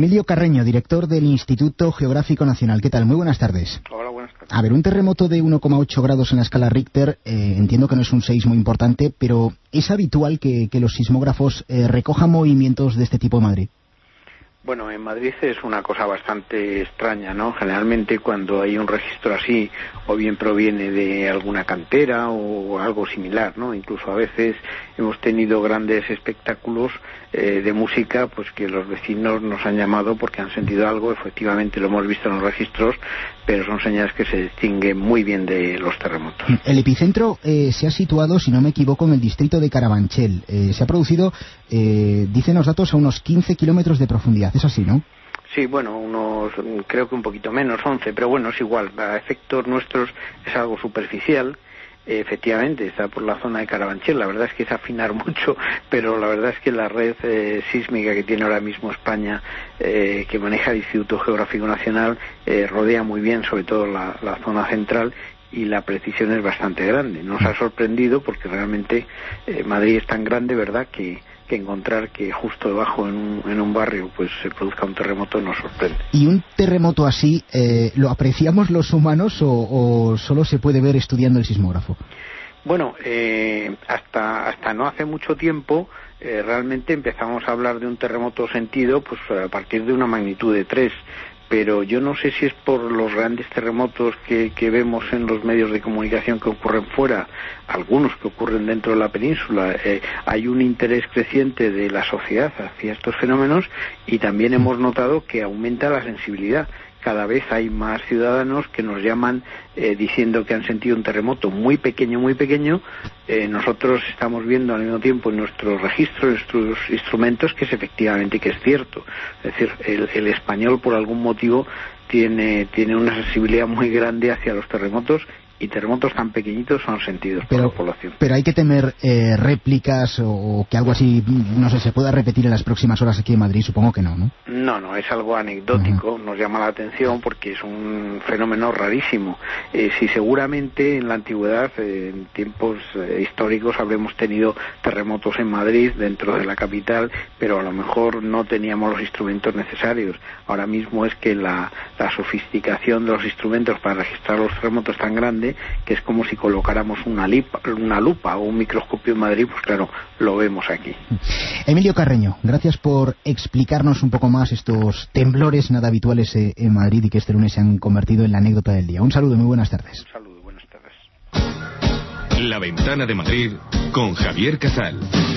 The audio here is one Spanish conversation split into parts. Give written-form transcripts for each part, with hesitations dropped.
Emilio Carreño, director del Instituto Geográfico Nacional. ¿Qué tal? Muy buenas tardes. Hola, buenas tardes. A ver, un terremoto de 1,8 grados en la escala Richter, entiendo que no es un seísmo importante, pero ¿es habitual que los sismógrafos recojan movimientos de este tipo en Madrid? Bueno, en Madrid es una cosa bastante extraña, ¿no? Generalmente cuando hay un registro así, o bien proviene de alguna cantera o algo similar, ¿no? Incluso a veces hemos tenido grandes espectáculos de música, pues que los vecinos nos han llamado porque han sentido algo. Efectivamente lo hemos visto en los registros, pero son señales que se distinguen muy bien de los terremotos. El epicentro se ha situado, si no me equivoco, en el distrito de Carabanchel. Se ha producido, dicen los datos, a unos 15 kilómetros de profundidad. Es así, ¿no? Sí, bueno, creo que un poquito menos, 11, pero bueno, es igual. A efectos nuestros es algo superficial. Efectivamente, está por la zona de Carabanchel. La verdad es que es afinar mucho, pero la verdad es que la red sísmica que tiene ahora mismo España, que maneja el Instituto Geográfico Nacional, rodea muy bien, sobre todo la zona central, y la precisión es bastante grande. Nos ha sorprendido porque realmente Madrid es tan grande, ¿verdad?, que encontrar que justo debajo en un barrio pues se produzca un terremoto nos sorprende. ¿Y un terremoto así lo apreciamos los humanos o solo se puede ver estudiando el sismógrafo? Bueno, hasta no hace mucho tiempo realmente empezamos a hablar de un terremoto sentido pues a partir de una magnitud de 3. Pero yo no sé si es por los grandes terremotos que vemos en los medios de comunicación que ocurren fuera, algunos que ocurren dentro de la península. Hay un interés creciente de la sociedad hacia estos fenómenos y también hemos notado que aumenta la sensibilidad. Cada vez hay más ciudadanos que nos llaman diciendo que han sentido un terremoto muy pequeño. Nosotros estamos viendo al mismo tiempo en nuestros registros, en nuestros instrumentos, que es efectivamente que es cierto. Es decir, el español por algún motivo tiene una sensibilidad muy grande hacia los terremotos, y terremotos tan pequeñitos son sentidos por la población. Pero hay que temer réplicas o que algo así, no sé, se pueda repetir en las próximas horas aquí en Madrid. Supongo que no, ¿no? No, es algo anecdótico. Nos llama la atención porque es un fenómeno rarísimo. Si seguramente en la antigüedad, en tiempos históricos, habremos tenido terremotos en Madrid, dentro de la capital, pero a lo mejor no teníamos los instrumentos necesarios. Ahora mismo es que la sofisticación de los instrumentos para registrar los terremotos es tan grande que es como si colocáramos una lupa o un microscopio en Madrid. Pues claro, lo vemos aquí. Emilio Carreño, gracias por explicarnos un poco más estos temblores nada habituales en Madrid y que este lunes se han convertido en la anécdota del día. Un saludo, muy buenas tardes. Un saludo, buenas tardes. La Ventana de Madrid con Javier Casal.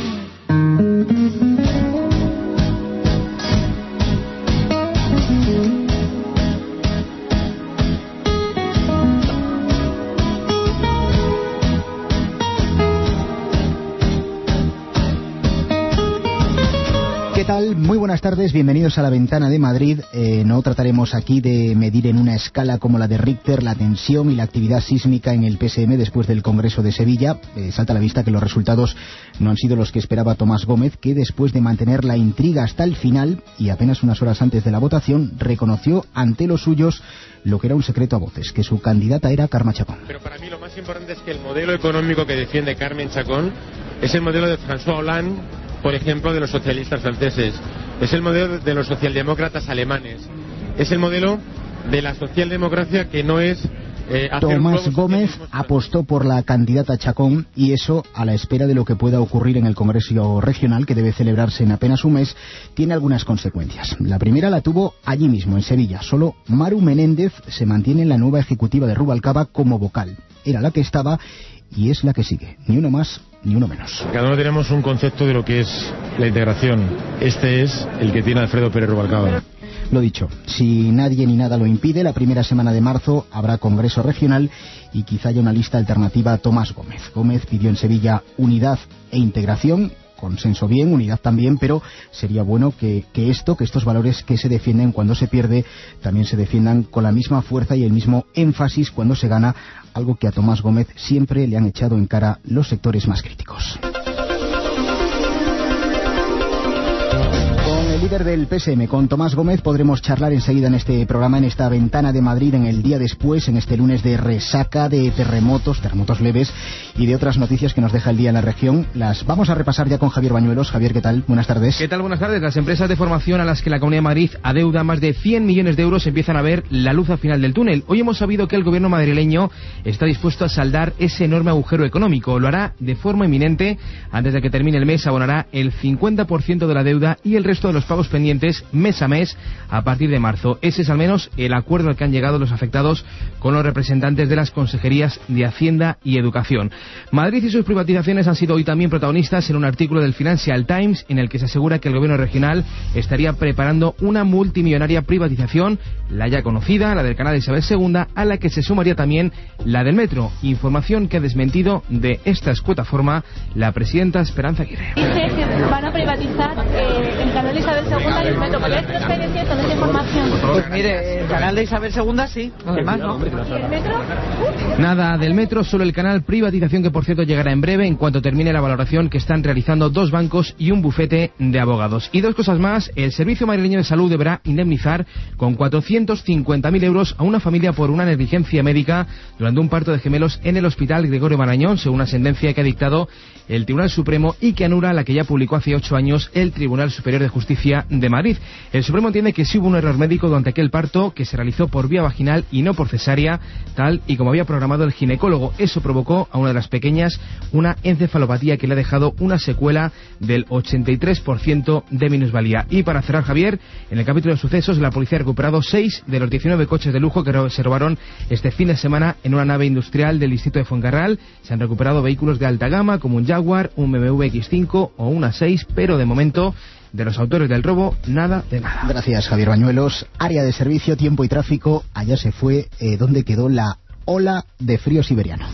¿Qué tal? Muy buenas tardes, bienvenidos a La Ventana de Madrid. No trataremos aquí de medir en una escala como la de Richter la tensión y la actividad sísmica en el PSM después del Congreso de Sevilla. Salta a la vista que los resultados no han sido los que esperaba Tomás Gómez, que después de mantener la intriga hasta el final y apenas unas horas antes de la votación, reconoció ante los suyos lo que era un secreto a voces, que su candidata era Carme Chacón. Pero para mí lo más importante es que el modelo económico que defiende Carme Chacón es el modelo de François Hollande, por ejemplo, de los socialistas franceses, es el modelo de los socialdemócratas alemanes, es el modelo de la socialdemocracia que no es... Tomás Gómez apostó por la candidata Chacón, y eso, a la espera de lo que pueda ocurrir en el Congreso Regional, que debe celebrarse en apenas un mes, tiene algunas consecuencias. La primera la tuvo allí mismo, en Sevilla. Solo Maru Menéndez se mantiene en la nueva ejecutiva de Rubalcaba como vocal. Era la que estaba y es la que sigue. Ni uno más ni uno menos. Cada uno tenemos un concepto de lo que es la integración. Este es el que tiene Alfredo Pérez Rubalcaba. Lo dicho, si nadie ni nada lo impide, la primera semana de marzo habrá Congreso Regional y quizá haya una lista alternativa a Tomás Gómez. Gómez pidió en Sevilla unidad e integración, consenso bien, unidad también, pero sería bueno que estos valores que se defienden cuando se pierde también se defiendan con la misma fuerza y el mismo énfasis cuando se gana, algo que a Tomás Gómez siempre le han echado en cara los sectores más críticos. El líder del PSM. Con Tomás Gómez podremos charlar enseguida en este programa, en esta ventana de Madrid, en el día después, en este lunes de resaca, de terremotos leves y de otras noticias que nos deja el día en la región. Las vamos a repasar ya con Javier Bañuelos. Javier, ¿qué tal? Buenas tardes. ¿Qué tal? Buenas tardes. Las empresas de formación a las que la Comunidad de Madrid adeuda más de 100 millones de euros empiezan a ver la luz al final del túnel. Hoy hemos sabido que el gobierno madrileño está dispuesto a saldar ese enorme agujero económico. Lo hará de forma inminente. Antes de que termine el mes abonará el 50% de la deuda y el resto de los pagos pendientes mes a mes a partir de marzo. Ese es al menos el acuerdo al que han llegado los afectados con los representantes de las consejerías de Hacienda y Educación. Madrid y sus privatizaciones han sido hoy también protagonistas en un artículo del Financial Times en el que se asegura que el gobierno regional estaría preparando una multimillonaria privatización, la ya conocida, la del canal de Isabel II, a la que se sumaría también la del metro. Información que ha desmentido de esta escueta forma la presidenta Esperanza Aguirre. Dice que van a privatizar el canal de Isabel II y el metro. ¿Podría decir usted que es cierto en esta información? Pues mire, el canal de Isabel II sí, además no. ¿Y el metro? Nada del metro, solo el canal, privatización que por cierto llegará en breve en cuanto termine la valoración que están realizando dos bancos y un bufete de abogados. Y dos cosas más, el Servicio Madrileño de Salud deberá indemnizar con 450.000 euros a una familia por una negligencia médica durante un parto de gemelos en el Hospital Gregorio Marañón, según una sentencia que ha dictado el Tribunal Supremo y que anula la que ya publicó hace 8 años el Tribunal Superior de Justicia de Madrid. El Supremo entiende que sí hubo un error médico durante aquel parto que se realizó por vía vaginal y no por cesárea, tal y como había programado el ginecólogo. Eso provocó a una de las pequeñas una encefalopatía que le ha dejado una secuela del 83% de minusvalía. Y para cerrar, Javier, en el capítulo de sucesos, la policía ha recuperado 6 de los 19 coches de lujo que se robaron este fin de semana en una nave industrial del distrito de Fuencarral. Se han recuperado vehículos de alta gama como un Jaguar, un BMW X5 o una 6, pero de momento de los autores del robo, nada de nada. Gracias, Javier Bañuelos. Área de servicio, tiempo y tráfico. Allá se fue donde quedó la ola de frío siberiano.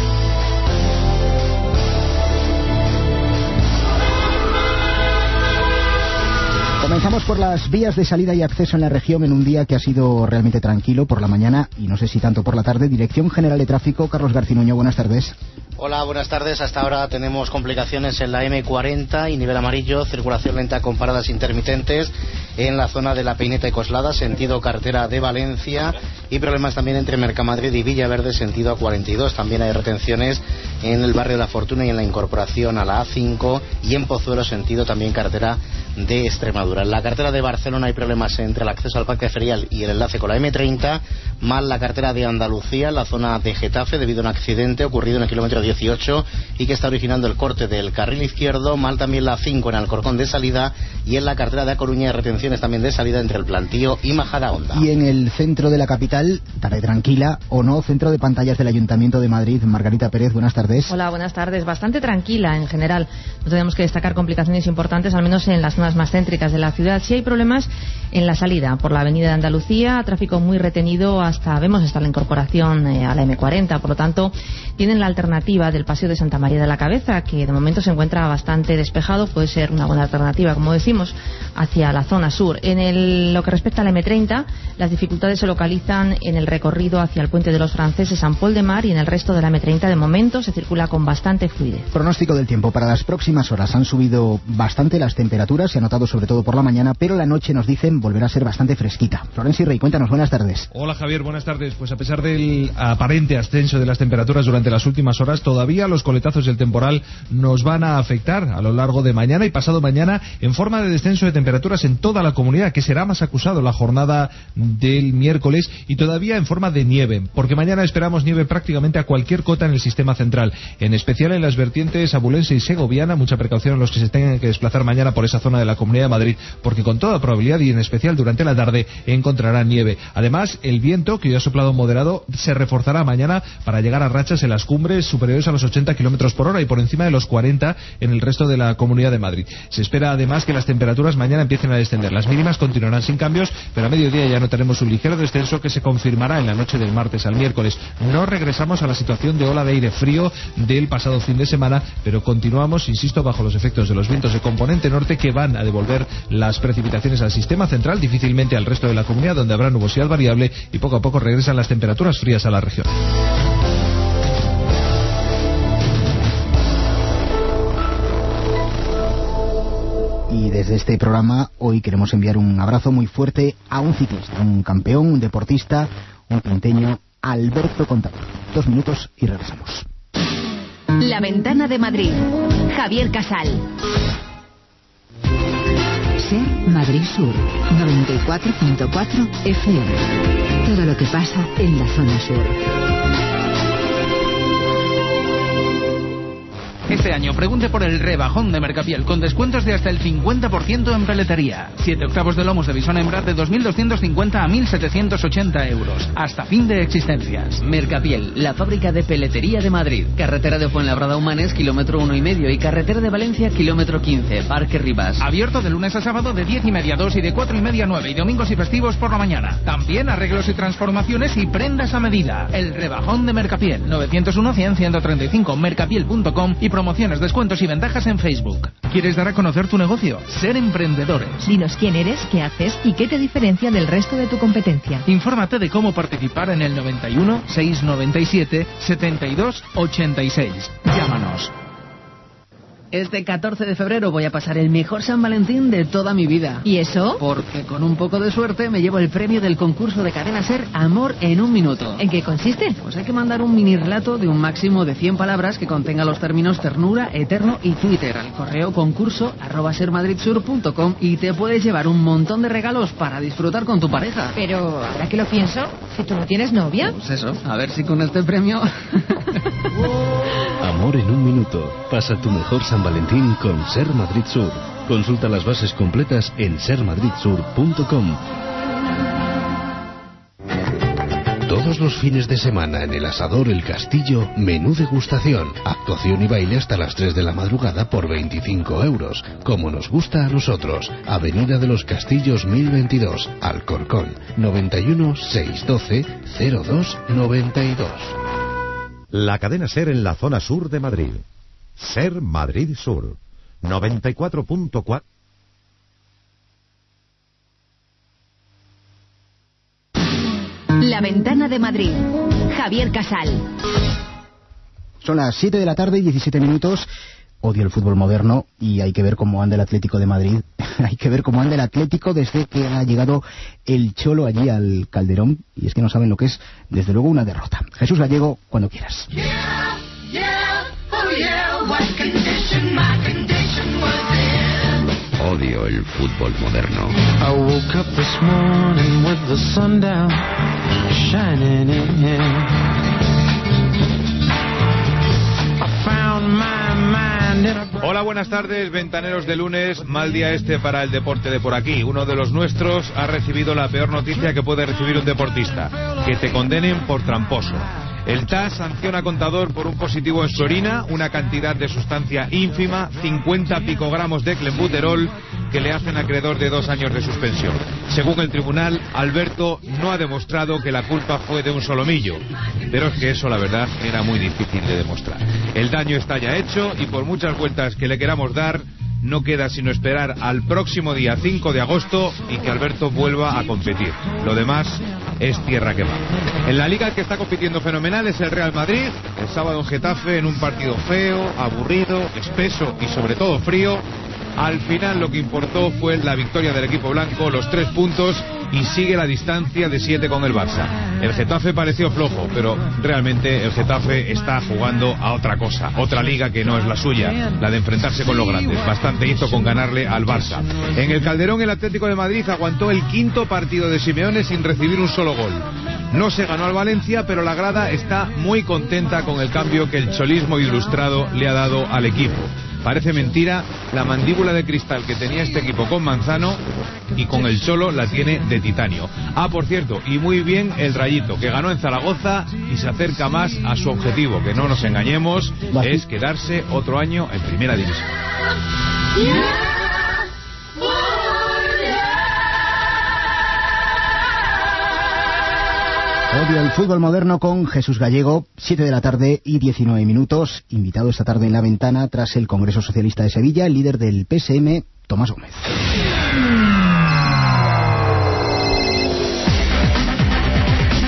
Comenzamos por las vías de salida y acceso en la región en un día que ha sido realmente tranquilo por la mañana y no sé si tanto por la tarde. Dirección General de Tráfico, Carlos Garcinuño, buenas tardes. Hola, buenas tardes. Hasta ahora tenemos complicaciones en la M40 y nivel amarillo, circulación lenta con paradas intermitentes en la zona de la Peineta y Coslada, sentido carretera de Valencia, y problemas también entre Mercamadrid y Villaverde, sentido A42. También hay retenciones en el barrio de La Fortuna y en la incorporación a la A5 y en Pozuelo, sentido también carretera de Extremadura. En la carretera de Barcelona hay problemas entre el acceso al Parque Ferial y el enlace con la M30, mal la carretera de Andalucía, en la zona de Getafe, debido a un accidente ocurrido en el kilómetro 18 y que está originando el corte del carril izquierdo, mal también la 5 en Alcorcón de salida, y en la carretera de A Coruña hay retenciones también de salida entre el Plantío y Majadahonda. Y en el centro de la capital, tarde tranquila o no, centro de pantallas del Ayuntamiento de Madrid, Margarita Pérez, buenas tardes. Hola, buenas tardes. Bastante tranquila en general. No tenemos que destacar complicaciones importantes, al menos en las zonas más céntricas de la ciudad. Sí hay problemas en la salida por la avenida de Andalucía, tráfico muy retenido hasta la incorporación a la M40, por lo tanto tienen la alternativa del Paseo de Santa María de la Cabeza, que de momento se encuentra bastante despejado, puede ser una buena alternativa, como decimos, hacia la zona sur. Lo que respecta a la M30, las dificultades se localizan en el recorrido hacia el Puente de los Franceses, San Pol de Mar, y en el resto de la M30 de momento se circula con bastante fluidez. Pronóstico del tiempo para las próximas horas. Han subido bastante las temperaturas, se ha notado sobre todo por la mañana, pero la noche nos dicen volverá a ser bastante fresquita. Florencio Rey, cuéntanos, buenas tardes. Hola Javier, buenas tardes. Pues a pesar del aparente ascenso de las temperaturas durante las últimas horas, todavía los coletazos del temporal nos van a afectar a lo largo de mañana y pasado mañana en forma de descenso de temperaturas en toda la comunidad, que será más acusado la jornada del miércoles, y todavía en forma de nieve, porque mañana esperamos nieve prácticamente a cualquier cota en el sistema central, en especial en las vertientes abulense y segoviana. Mucha precaución en los que se tengan que desplazar mañana por esa zona de la Comunidad de Madrid, porque con toda probabilidad y en especial durante la tarde encontrarán nieve. Además, el viento, que ya ha soplado moderado, se reforzará mañana para llegar a rachas en las cumbres superiores a los 80 kilómetros por hora y por encima de los 40 en el resto de la Comunidad de Madrid. Se espera además que las temperaturas mañana empiecen a descender. Las mínimas continuarán sin cambios, pero a mediodía ya notaremos un ligero descenso que se confirmará en la noche del martes al miércoles. No regresamos a la situación de ola de aire frío del pasado fin de semana, pero continuamos, insisto, bajo los efectos de los vientos de componente norte que van a devolver las precipitaciones al sistema central, difícilmente al resto de la comunidad, donde habrá nubosidad variable, y poco a poco regresan las temperaturas frías a la región. Y desde este programa hoy queremos enviar un abrazo muy fuerte a un ciclista, un campeón, un deportista, un quinteño, Alberto Contador. 2 minutos y regresamos. La Ventana de Madrid. Javier Casal. Ser Madrid Sur, 94.4 FM. Todo lo que pasa en la zona sur. Este año pregunte por el rebajón de Mercapiel, con descuentos de hasta el 50% en peletería. 7 octavos de lomos de bisón hembra de 2.250 a 1.780 euros. Hasta fin de existencias. Mercapiel, la fábrica de peletería de Madrid. Carretera de Fuenlabrada Humanes, kilómetro 1,5 y carretera de Valencia, kilómetro 15, Parque Rivas. Abierto de lunes a sábado de 10:30 a 2 y de 4:30 a 9 y domingos y festivos por la mañana. También arreglos y transformaciones y prendas a medida. El rebajón de Mercapiel. 901-100-135, mercapiel.com y promociones, descuentos y ventajas en Facebook. ¿Quieres dar a conocer tu negocio? Ser emprendedores. Dinos quién eres, qué haces y qué te diferencia del resto de tu competencia. Infórmate de cómo participar en el 91 697 72 86. Llámanos. Este 14 de febrero voy a pasar el mejor San Valentín de toda mi vida. ¿Y eso? Porque con un poco de suerte me llevo el premio del concurso de Cadena SER Amor en un minuto. ¿En qué consiste? Pues hay que mandar un mini relato de un máximo de 100 palabras que contenga los términos ternura, eterno y Twitter al correo concurso@sermadridsur.com y te puedes llevar un montón de regalos para disfrutar con tu pareja. Pero, ahora que lo pienso, si tú no tienes novia... Pues eso, a ver si con este premio... Amor en un minuto. Pasa tu mejor San Valentín con Ser Madrid Sur. Consulta las bases completas en sermadridsur.com. Todos los fines de semana en el Asador El Castillo, menú degustación, actuación y baile hasta las 3 de la madrugada por 25 euros, como nos gusta a nosotros. Avenida de los Castillos 1022, Alcorcón, 91 612 0292. La cadena SER en la zona sur de Madrid. SER Madrid Sur, 94.4. La Ventana de Madrid. Javier Casal. Son las 7 de la tarde y 17 minutos. Odio el fútbol moderno y hay que ver cómo anda el Atlético de Madrid. Hay que ver cómo anda el Atlético desde que ha llegado el Cholo allí al Calderón. Y es que no saben lo que es, desde luego, una derrota. Jesús Gallego, cuando quieras. Odio el fútbol moderno. I woke up this morning with the sun down, shining in. I found my mind in a... Hola, buenas tardes, ventaneros de lunes. Mal día este para el deporte de por aquí. Uno de los nuestros ha recibido la peor noticia que puede recibir un deportista: que te condenen por tramposo. El TAS sanciona a Contador por un positivo en su orina, una cantidad de sustancia ínfima, 50 picogramos de clenbuterol, que le hacen acreedor de 2 años de suspensión. Según el tribunal, Alberto no ha demostrado que la culpa fue de un solomillo, pero es que eso, la verdad, era muy difícil de demostrar. El daño está ya hecho y por muchas vueltas que le queramos dar, no queda sino esperar al próximo día 5 de agosto y que Alberto vuelva a competir. Lo demás es tierra quemada. En la liga el que está compitiendo fenomenal es el Real Madrid. El sábado en Getafe, en un partido feo, aburrido, espeso y sobre todo frío. Al final lo que importó fue la victoria del equipo blanco, los 3 puntos, y sigue la distancia de 7 con el Barça. El Getafe pareció flojo, pero realmente el Getafe está jugando a otra cosa, otra liga que no es la suya, la de enfrentarse con los grandes. Bastante hizo con ganarle al Barça. En el Calderón el Atlético de Madrid aguantó el 5º partido de Simeone sin recibir un solo gol. No se ganó al Valencia, pero la grada está muy contenta con el cambio que el cholismo ilustrado le ha dado al equipo. Parece mentira la mandíbula de cristal que tenía este equipo con Manzano, y con el Cholo la tiene de titanio. Ah, por cierto, y muy bien el Rayito, que ganó en Zaragoza y se acerca más a su objetivo, que no nos engañemos, es quedarse otro año en primera división. Odio el fútbol moderno con Jesús Gallego, 7 de la tarde y 19 minutos. Invitado esta tarde en La Ventana, tras el Congreso Socialista de Sevilla, el líder del PSM, Tomás Gómez.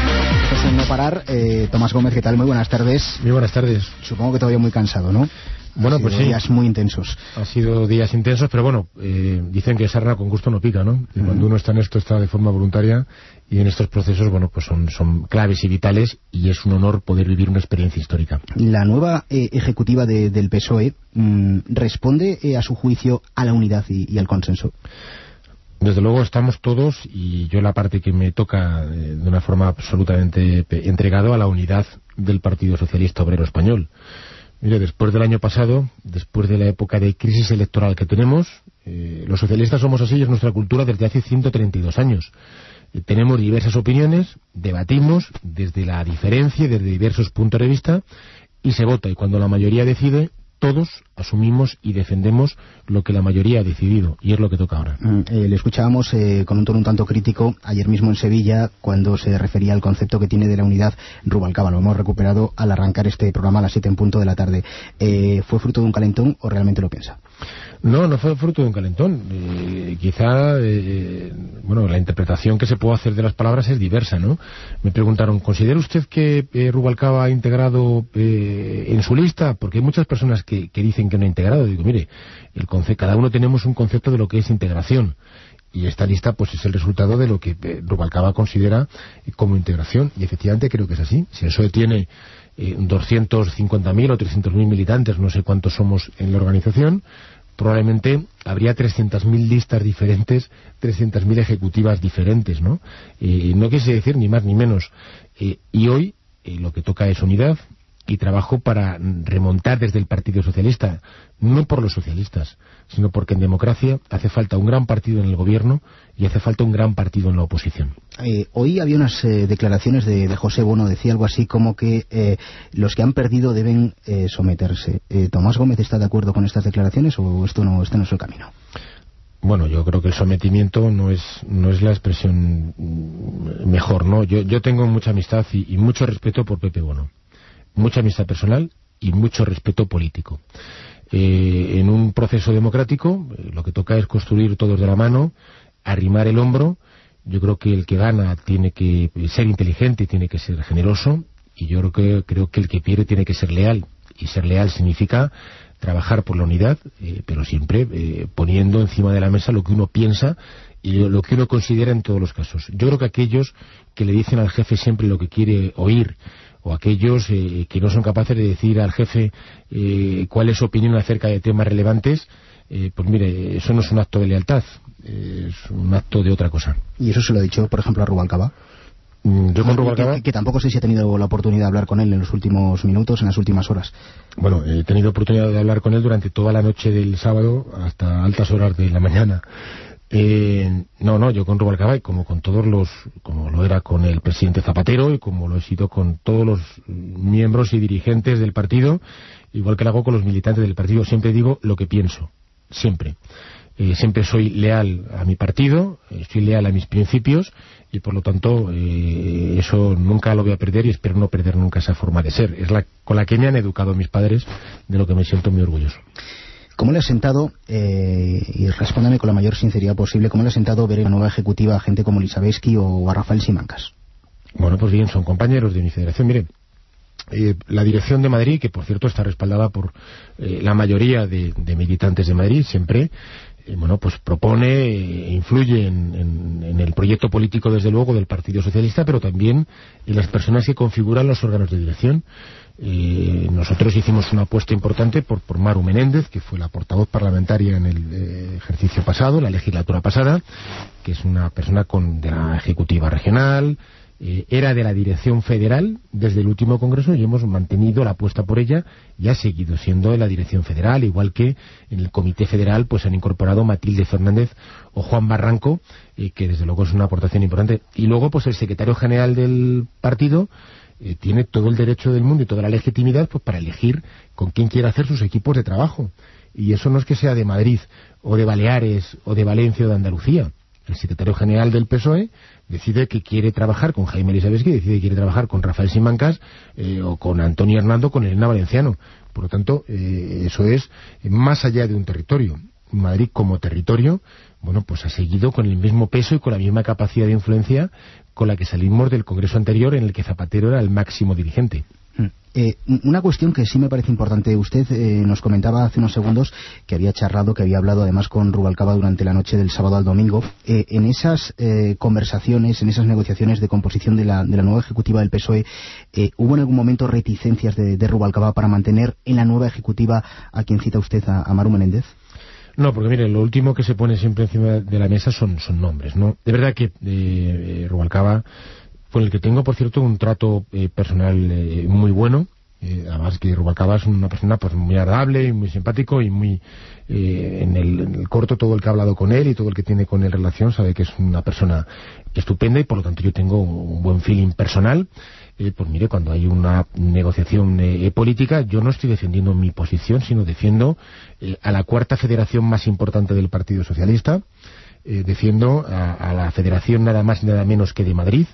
Pues en no parar, Tomás Gómez, ¿qué tal? Muy buenas tardes. Muy buenas tardes. Supongo que todavía muy cansado, ¿no? Bueno, pues sí. Días muy intensos. Ha sido días intensos, pero bueno, dicen que sarna con gusto no pica, ¿no? Que cuando uno está en esto está de forma voluntaria, y en estos procesos, bueno, pues son claves y vitales, y es un honor poder vivir una experiencia histórica. La nueva ejecutiva del PSOE responde, a su juicio, a la unidad y al consenso. Desde luego estamos todos, y yo la parte que me toca de una forma absolutamente entregado a la unidad del Partido Socialista Obrero Español. Mire, después del año pasado, después de la época de crisis electoral que tenemos, los socialistas somos así, es nuestra cultura desde hace 132 años. Tenemos diversas opiniones, debatimos desde la diferencia, desde diversos puntos de vista, y se vota, y cuando la mayoría decide, todos asumimos y defendemos lo que la mayoría ha decidido, y es lo que toca ahora. Le escuchábamos con un tono un tanto crítico ayer mismo en Sevilla, cuando se refería al concepto que tiene de la unidad Rubalcaba. Lo hemos recuperado al arrancar este programa a las 7 en punto de la tarde. ¿Fue fruto de un calentón o realmente lo piensa? No fue fruto de un calentón. Quizá, bueno, la interpretación que se puede hacer de las palabras es diversa, ¿no? Me preguntaron, ¿considera usted que Rubalcaba ha integrado en su lista? Porque hay muchas personas que dicen que no ha integrado. Digo, mire, cada uno tenemos un concepto de lo que es integración, y esta lista pues es el resultado de lo que Rubalcaba considera como integración, y efectivamente creo que es así. Si el PSOE tiene 250.000 o 300.000 militantes, no sé cuántos somos en la organización, probablemente habría 300.000 listas diferentes, 300.000 ejecutivas diferentes, ¿no? No quise decir ni más ni menos. Y hoy lo que toca es unidad y trabajo para remontar desde el Partido Socialista, no por los socialistas, sino porque en democracia hace falta un gran partido en el gobierno y hace falta un gran partido en la oposición. Hoy había unas declaraciones de José Bono, decía algo así como que los que han perdido deben someterse. ¿Tomás Gómez está de acuerdo con estas declaraciones o esto no es el camino? Bueno, yo creo que el sometimiento no es la expresión mejor, ¿no? Yo tengo mucha amistad y mucho respeto por Pepe Bono. Mucha amistad personal y mucho respeto político. En un proceso democrático lo que toca es construir todos de la mano, arrimar el hombro. Yo creo que el que gana tiene que ser inteligente, tiene que ser generoso, y yo creo que el que pierde tiene que ser leal, y ser leal significa trabajar por la unidad, pero siempre poniendo encima de la mesa lo que uno piensa y lo que uno considera en todos los casos. Yo creo que aquellos que le dicen al jefe siempre lo que quiere oír, o aquellos que no son capaces de decir al jefe cuál es su opinión acerca de temas relevantes, pues mire, eso no es un acto de lealtad, es un acto de otra cosa. ¿Y eso se lo ha dicho, por ejemplo, a Rubalcaba? Yo con Rubalcaba... Que tampoco sé si ha tenido la oportunidad de hablar con él en los últimos minutos, en las últimas horas. Bueno, he tenido oportunidad de hablar con él durante toda la noche del sábado hasta altas horas de la mañana. Yo con Rubalcaba, y como con como lo era con el presidente Zapatero, y como lo he sido con todos los miembros y dirigentes del partido, igual que lo hago con los militantes del partido, siempre digo lo que pienso, siempre. Siempre soy leal a mi partido, soy leal a mis principios, y por lo tanto eso nunca lo voy a perder, y espero no perder nunca esa forma de ser. Es con la que me han educado mis padres, de lo que me siento muy orgulloso. ¿Cómo le ha sentado, y respóndame con la mayor sinceridad posible, cómo le ha sentado ver en la nueva ejecutiva a gente como Lisabeski o a Rafael Simancas? Bueno, pues bien, son compañeros de mi federación. Miren, la dirección de Madrid, que por cierto está respaldada por la mayoría de militantes de Madrid, siempre, pues propone e influye en el proyecto político, desde luego, del Partido Socialista, pero también en las personas que configuran los órganos de dirección. Nosotros hicimos una apuesta importante por Maru Menéndez, que fue la portavoz parlamentaria en el ejercicio pasado, la legislatura pasada, que es una persona de la ejecutiva regional, era de la dirección federal desde el último congreso, y hemos mantenido la apuesta por ella, y ha seguido siendo de la dirección federal, igual que en el comité federal pues han incorporado Matilde Fernández o Juan Barranco, que desde luego es una aportación importante. Y luego pues el secretario general del partido tiene todo el derecho del mundo y toda la legitimidad pues para elegir con quién quiere hacer sus equipos de trabajo, y eso no es que sea de Madrid o de Baleares o de Valencia o de Andalucía. El secretario general del PSOE decide que quiere trabajar con Jaime Lisabeski, decide que quiere trabajar con Rafael Simancas o con Antonio Hernando, con Elena Valenciano. Por lo tanto, eso es más allá de un territorio. Madrid como territorio, pues ha seguido con el mismo peso y con la misma capacidad de influencia con la que salimos del congreso anterior, en el que Zapatero era el máximo dirigente. Una cuestión que sí me parece importante. Usted nos comentaba hace unos segundos que había hablado además con Rubalcaba durante la noche del sábado al domingo. En esas conversaciones, en esas negociaciones de composición de la nueva ejecutiva del PSOE, ¿hubo en algún momento reticencias de Rubalcaba para mantener en la nueva ejecutiva a quien cita usted, a Maru Menéndez? No, porque mire, lo último que se pone siempre encima de la mesa son nombres, ¿no? De verdad que Rubalcaba, con el que tengo, por cierto, un trato personal muy bueno. Además que Rubalcaba es una persona pues muy agradable y muy simpático y muy en el corto, todo el que ha hablado con él y todo el que tiene con él relación sabe que es una persona estupenda y por lo tanto yo tengo un buen feeling personal. Pues mire, cuando hay una negociación política, yo no estoy defendiendo mi posición, sino defiendo a la cuarta federación más importante del Partido Socialista, defiendo a la federación nada más y nada menos que de Madrid,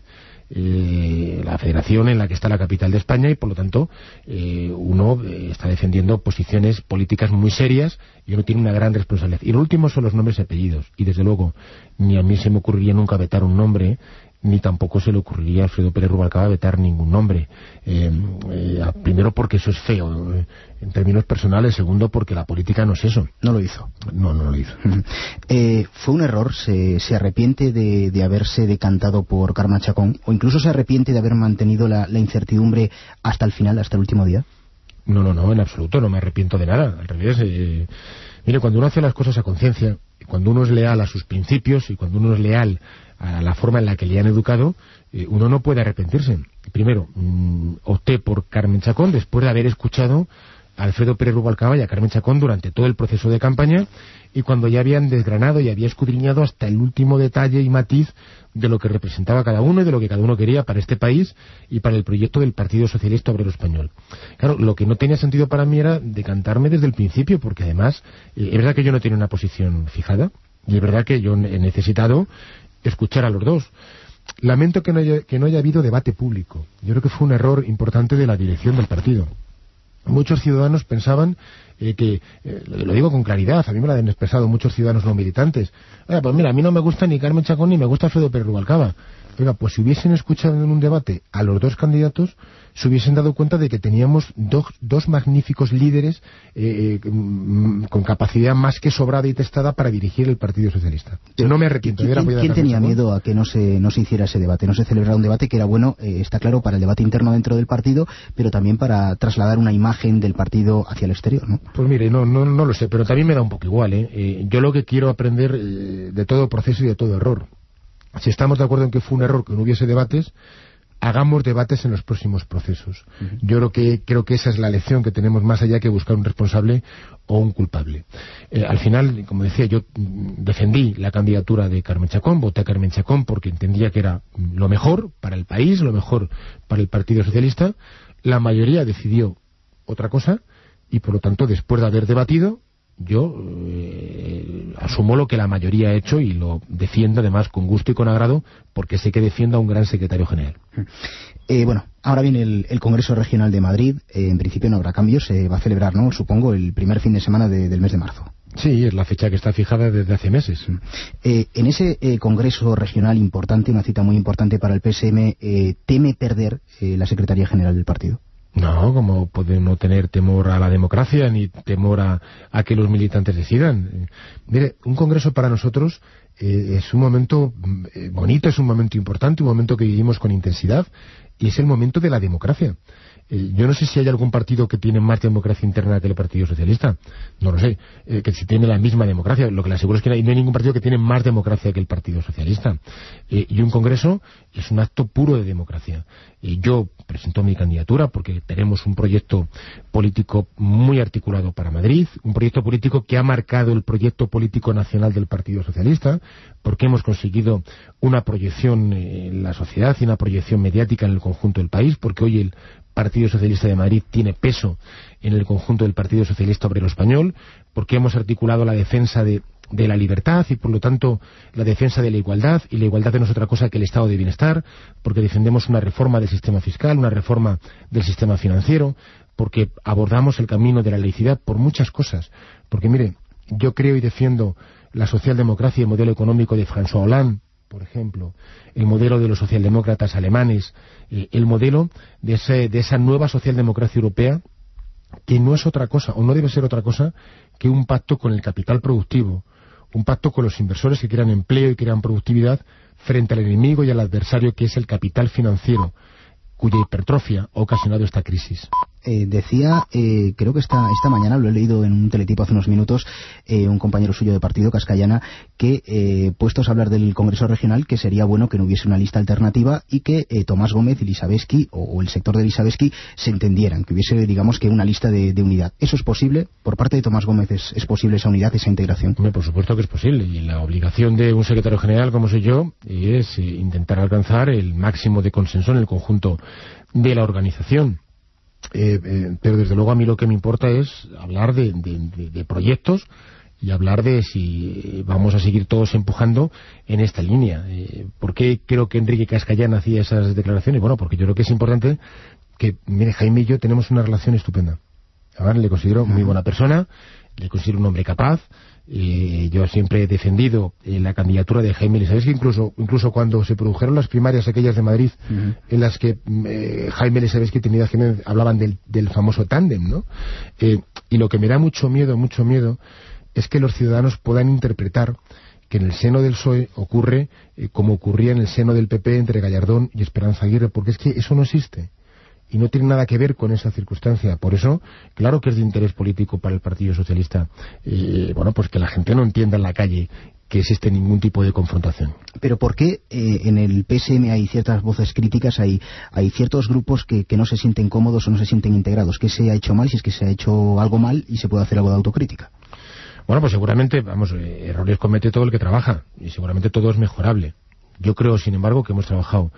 la federación en la que está la capital de España, y por lo tanto uno está defendiendo posiciones políticas muy serias y uno tiene una gran responsabilidad. Y lo último son los nombres y apellidos, y desde luego ni a mí se me ocurriría nunca vetar un nombre, ni tampoco se le ocurriría a Alfredo Pérez Rubalcaba vetar ningún nombre. Primero porque eso es feo en términos personales, segundo porque la política no es eso. No lo hizo. No lo hizo. ¿Fue un error? ¿Se arrepiente de haberse decantado por Carmen Chacón? ¿O incluso se arrepiente de haber mantenido la incertidumbre hasta el final, hasta el último día? No, en absoluto, no me arrepiento de nada. Al revés, mire, cuando uno hace las cosas a conciencia, cuando uno es leal a sus principios y cuando uno es leal a la forma en la que le han educado, uno no puede arrepentirse. Primero, opté por Carmen Chacón después de haber escuchado a Alfredo Pérez Rubalcaba y a Carmen Chacón durante todo el proceso de campaña, y cuando ya habían desgranado y había escudriñado hasta el último detalle y matiz de lo que representaba cada uno y de lo que cada uno quería para este país y para el proyecto del Partido Socialista Obrero Español. Claro, lo que no tenía sentido para mí era decantarme desde el principio, porque además es verdad que yo no tenía una posición fijada y es verdad que yo he necesitado escuchar a los dos. Lamento que no haya habido debate público. Yo creo que fue un error importante de la dirección del partido. Muchos ciudadanos pensaban lo digo con claridad, a mí me lo han expresado muchos ciudadanos no militantes. Pues mira, a mí no me gusta ni Carmen Chacón ni me gusta Alfredo Pérez Rubalcaba. Oiga, pues si hubiesen escuchado en un debate a los dos candidatos, se hubiesen dado cuenta de que teníamos dos magníficos líderes con capacidad más que sobrada y testada para dirigir el Partido Socialista. No me arrepiento. ¿Quién tenía miedo a que no se hiciera ese debate, no se celebrara un debate que era bueno, está claro, para el debate interno dentro del partido, pero también para trasladar una imagen del partido hacia el exterior, ¿no? Pues mire, no lo sé, pero también me da un poco igual, yo lo que quiero aprender de todo proceso y de todo error. Si estamos de acuerdo en que fue un error que no hubiese debates, hagamos debates en los próximos procesos. Yo creo que esa es la lección que tenemos, más allá que buscar un responsable o un culpable. Al final, como decía, yo defendí la candidatura de Carmen Chacón, voté a Carmen Chacón porque entendía que era lo mejor para el país, lo mejor para el Partido Socialista. La mayoría decidió otra cosa y, por lo tanto, después de haber debatido, yo asumo lo que la mayoría ha hecho y lo defiendo además con gusto y con agrado, porque sé que defiendo a un gran secretario general. Bueno, ahora viene el Congreso Regional de Madrid. En principio no habrá cambios, se va a celebrar, ¿no?, supongo, el primer fin de semana del mes de marzo. Sí, es la fecha que está fijada desde hace meses. En ese Congreso Regional importante, una cita muy importante para el PSM, ¿teme perder la Secretaría General del partido? No, como puede no tener temor a la democracia ni temor a que los militantes decidan. Mire, un congreso para nosotros es un momento bonito, es un momento importante, un momento que vivimos con intensidad, y es el momento de la democracia. Yo no sé si hay algún partido que tiene más democracia interna que el Partido Socialista, no lo sé, que si tiene la misma democracia. Lo que le aseguro es que no hay ningún partido que tiene más democracia que el Partido Socialista. Y un congreso es un acto puro de democracia. Yo presento mi candidatura porque tenemos un proyecto político muy articulado para Madrid, un proyecto político que ha marcado el proyecto político nacional del Partido Socialista, porque hemos conseguido una proyección en la sociedad y una proyección mediática en el conjunto del país, porque hoy el Partido Socialista de Madrid tiene peso en el conjunto del Partido Socialista Obrero Español, porque hemos articulado la defensa de la libertad y por lo tanto la defensa de la igualdad, y la igualdad no es otra cosa que el estado de bienestar, porque defendemos una reforma del sistema fiscal, una reforma del sistema financiero, porque abordamos el camino de la laicidad, por muchas cosas. Porque mire, yo creo y defiendo la socialdemocracia y el modelo económico de François Hollande por ejemplo, el modelo de los socialdemócratas alemanes, el modelo de esa nueva socialdemocracia europea, que no es otra cosa, o no debe ser otra cosa, que un pacto con el capital productivo, un pacto con los inversores que crean empleo y crean productividad frente al enemigo y al adversario que es el capital financiero, cuya hipertrofia ha ocasionado esta crisis. Decía, creo que esta mañana, lo he leído en un teletipo hace unos minutos, un compañero suyo de partido, Cascallana, que puestos a hablar del Congreso Regional, que sería bueno que no hubiese una lista alternativa y que Tomás Gómez y Elisabetsky, o el sector de Elisabetsky, se entendieran, que hubiese, digamos, que una lista de unidad. ¿Eso es posible? ¿Por parte de Tomás Gómez es posible esa unidad, esa integración? Por supuesto que es posible, y la obligación de un secretario general como soy yo es intentar alcanzar el máximo de consenso en el conjunto de la organización. Pero desde luego a mí lo que me importa es hablar de proyectos y hablar de si vamos a seguir todos empujando en esta línea. ¿Por qué creo que Enrique Cascallana hacía esas declaraciones? Bueno, porque yo creo que es importante que, mire, Jaime y yo tenemos una relación estupenda. Además, le considero muy buena persona, le considero un hombre capaz. Yo siempre he defendido la candidatura de Jaime Elisabetsky, incluso cuando se produjeron las primarias aquellas de Madrid, en las que Jaime Elisabetsky y Trinidad Jiménez hablaban del famoso tándem, ¿no? Y lo que me da mucho miedo es que los ciudadanos puedan interpretar que en el seno del PSOE ocurre como ocurría en el seno del PP entre Gallardón y Esperanza Aguirre, porque es que eso no existe. Y no tiene nada que ver con esa circunstancia. Por eso, claro que es de interés político para el Partido Socialista, pues que la gente no entienda en la calle que existe ningún tipo de confrontación. Pero ¿por qué en el PSM hay ciertas voces críticas, hay ciertos grupos que no se sienten cómodos o no se sienten integrados? ¿Qué se ha hecho mal, si es que se ha hecho algo mal y se puede hacer algo de autocrítica? Bueno, pues seguramente, errores comete todo el que trabaja, y seguramente todo es mejorable. Yo creo, sin embargo, que hemos trabajado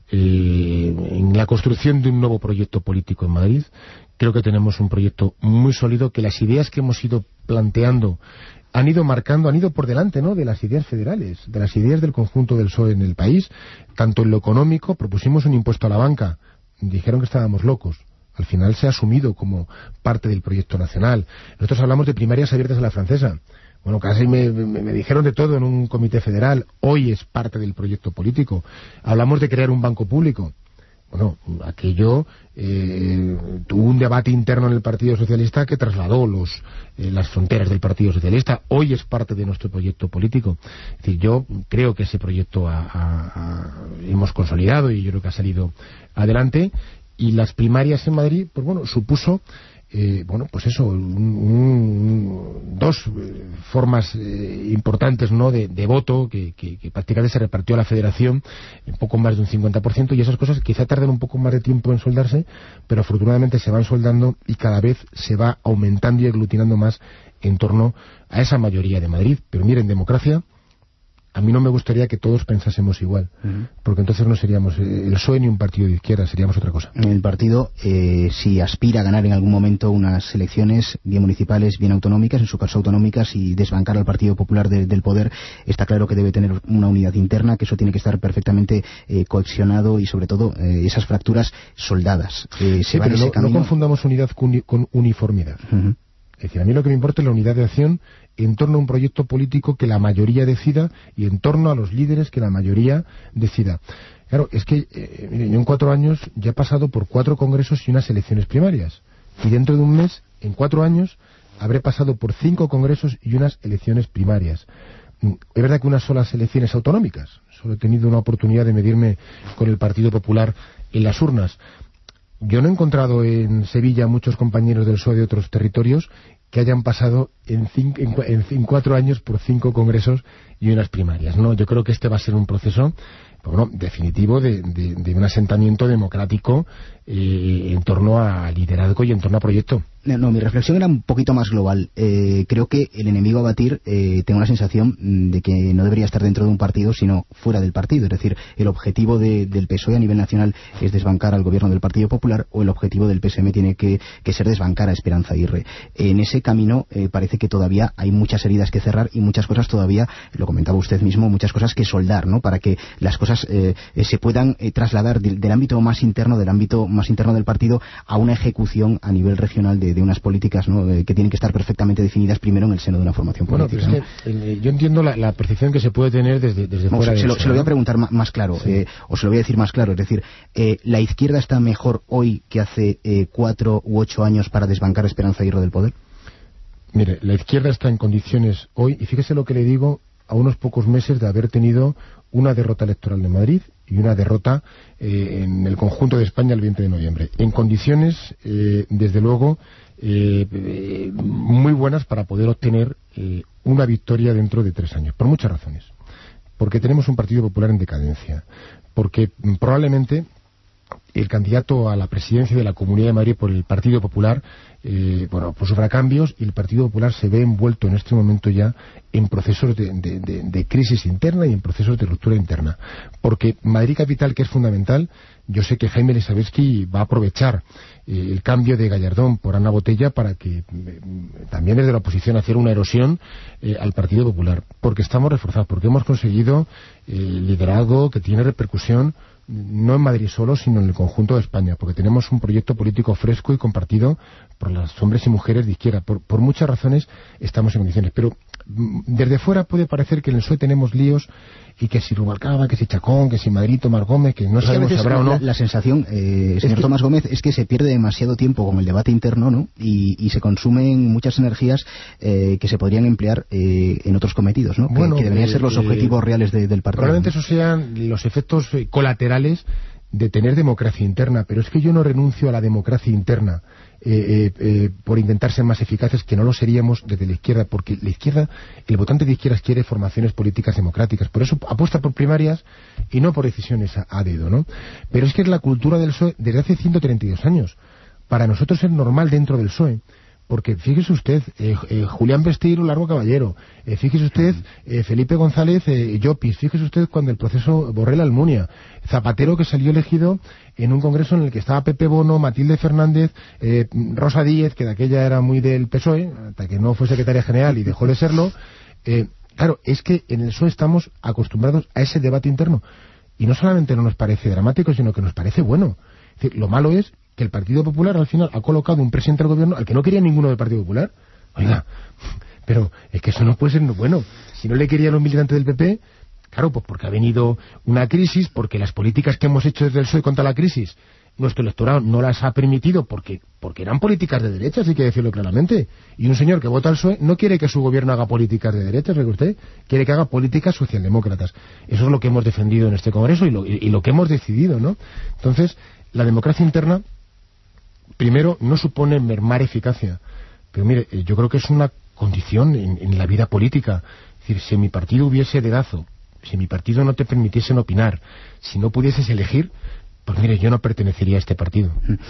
en la construcción de un nuevo proyecto político en Madrid. Creo que tenemos un proyecto muy sólido, que las ideas que hemos ido planteando han ido marcando, han ido por delante, ¿no?, de las ideas federales, de las ideas del conjunto del PSOE en el país. Tanto en lo económico, propusimos un impuesto a la banca, dijeron que estábamos locos. Al final se ha asumido como parte del proyecto nacional. Nosotros hablamos de primarias abiertas a la francesa. Bueno, casi me dijeron de todo en un comité federal. Hoy es parte del proyecto político. Hablamos de crear un banco público. Bueno, aquello tuvo un debate interno en el Partido Socialista que trasladó las fronteras del Partido Socialista. Hoy es parte de nuestro proyecto político. Es decir, yo creo que ese proyecto hemos consolidado y yo creo que ha salido adelante. Y las primarias en Madrid, pues bueno, supuso dos formas importantes, ¿no?, de voto que prácticamente se repartió a la federación un poco más de un 50%, y esas cosas quizá tarden un poco más de tiempo en soldarse, pero afortunadamente se van soldando y cada vez se va aumentando y aglutinando más en torno a esa mayoría de Madrid. Pero miren, democracia, a mí no me gustaría que todos pensásemos igual, porque entonces no seríamos el PSOE ni un partido de izquierda, seríamos otra cosa. El partido, si aspira a ganar en algún momento unas elecciones bien municipales, bien autonómicas, en su caso autonómicas, y desbancar al Partido Popular del poder, está claro que debe tener una unidad interna, que eso tiene que estar perfectamente cohesionado y sobre todo esas fracturas soldadas. No confundamos unidad con uniformidad. Es decir, a mí lo que me importa es la unidad de acción en torno a un proyecto político que la mayoría decida y en torno a los líderes que la mayoría decida. Claro, es que yo en 4 años ya he pasado por 4 congresos y unas elecciones primarias. Y dentro de un mes, en 4 años, habré pasado por 5 congresos y unas elecciones primarias. Es verdad que unas solas elecciones autonómicas. Solo he tenido una oportunidad de medirme con el Partido Popular en las urnas. Yo no he encontrado en Sevilla muchos compañeros del PSOE de otros territorios que hayan pasado en 4 años por 5 congresos y unas primarias. No, yo creo que este va a ser un proceso definitivo de un asentamiento democrático en torno a liderazgo y en torno a proyecto. No, mi reflexión era un poquito más global. Creo que el enemigo a batir, tengo la sensación de que no debería estar dentro de un partido, sino fuera del partido. Es decir, el objetivo del PSOE a nivel nacional es desbancar al gobierno del Partido Popular, o el objetivo del PSM tiene que ser desbancar a Esperanza Aguirre. En ese camino parece que todavía hay muchas heridas que cerrar y muchas cosas todavía, lo comentaba usted mismo, muchas cosas que soldar, ¿no?, para que las cosas cosas se puedan trasladar del ámbito más interno del partido a una ejecución a nivel regional de unas políticas, ¿no?, que tienen que estar perfectamente definidas primero en el seno de una formación política. Bueno, pero es que yo entiendo la percepción que se puede tener desde fuera. Se lo voy a preguntar más claro, sí. O se lo voy a decir más claro, es decir, ¿la izquierda está mejor hoy que hace 4 u 8 años para desbancar a Esperanza Aguirre del poder? Mire, la izquierda está en condiciones hoy, y fíjese lo que le digo, a unos pocos meses de haber tenido una derrota electoral de Madrid y una derrota en el conjunto de España el 20 de noviembre. En condiciones, desde luego, muy buenas para poder obtener una victoria dentro de 3 años, por muchas razones. Porque tenemos un Partido Popular en decadencia, porque probablemente el candidato a la presidencia de la Comunidad de Madrid por el Partido Popular pues sufra cambios, y el Partido Popular se ve envuelto en este momento ya en procesos de crisis interna y en procesos de ruptura interna. Porque Madrid Capital, que es fundamental, yo sé que Jaime Elisabetsky va a aprovechar el cambio de Gallardón por Ana Botella para que también desde la oposición hacer una erosión al Partido Popular, porque estamos reforzados, porque hemos conseguido liderazgo que tiene repercusión no en Madrid solo, sino en el conjunto de España, porque tenemos un proyecto político fresco y compartido por los hombres y mujeres de izquierda. Por muchas razones estamos en condiciones, pero desde fuera puede parecer que en el PSOE tenemos líos, y que si Rubalcaba, que si Chacón, que si Madrid, Tomás Gómez, que no sabemos si habrá o no. La sensación, señor Tomás Gómez, es que se pierde demasiado tiempo con el debate interno, ¿no?, y se consumen muchas energías que se podrían emplear en otros cometidos, ¿no?, que deberían ser los objetivos reales del partido. Probablemente esos sean los efectos colaterales de tener democracia interna, pero es que yo no renuncio a la democracia interna por intentar ser más eficaces, que no lo seríamos desde la izquierda, porque la izquierda, el votante de izquierdas quiere formaciones políticas democráticas, por eso apuesta por primarias y no por decisiones a dedo, ¿no? Pero es que es la cultura del PSOE desde hace 132 años. Para nosotros es normal dentro del PSOE, porque fíjese usted, Julián Besteiro, Largo Caballero, fíjese usted, Felipe González, Llopis, fíjese usted cuando el proceso Borrell Almunia, Zapatero, que salió elegido en un congreso en el que estaba Pepe Bono, Matilde Fernández, Rosa Díez, que de aquella era muy del PSOE, hasta que no fue secretaria general y dejó de serlo. Claro, es que en el PSOE estamos acostumbrados a ese debate interno, y no solamente no nos parece dramático, sino que nos parece bueno. Es decir, lo malo es que el Partido Popular al final ha colocado un presidente del gobierno al que no quería ninguno del Partido Popular. Oiga, pero es que eso no puede ser bueno. Si no le querían los militantes del PP, claro, pues porque ha venido una crisis, porque las políticas que hemos hecho desde el PSOE contra la crisis, nuestro electorado no las ha permitido, porque eran políticas de derechas, hay que decirlo claramente. Y un señor que vota al PSOE no quiere que su gobierno haga políticas de derechas, ¿ve usted? Quiere que haga políticas socialdemócratas. Eso es lo que hemos defendido en este Congreso y lo que hemos decidido, ¿no? Entonces, la democracia interna, primero, no supone mermar eficacia, pero mire, yo creo que es una condición en la vida política. Es decir, si mi partido hubiese dedazo, si mi partido no te permitiesen opinar, si no pudieses elegir, pues mire, yo no pertenecería a este partido.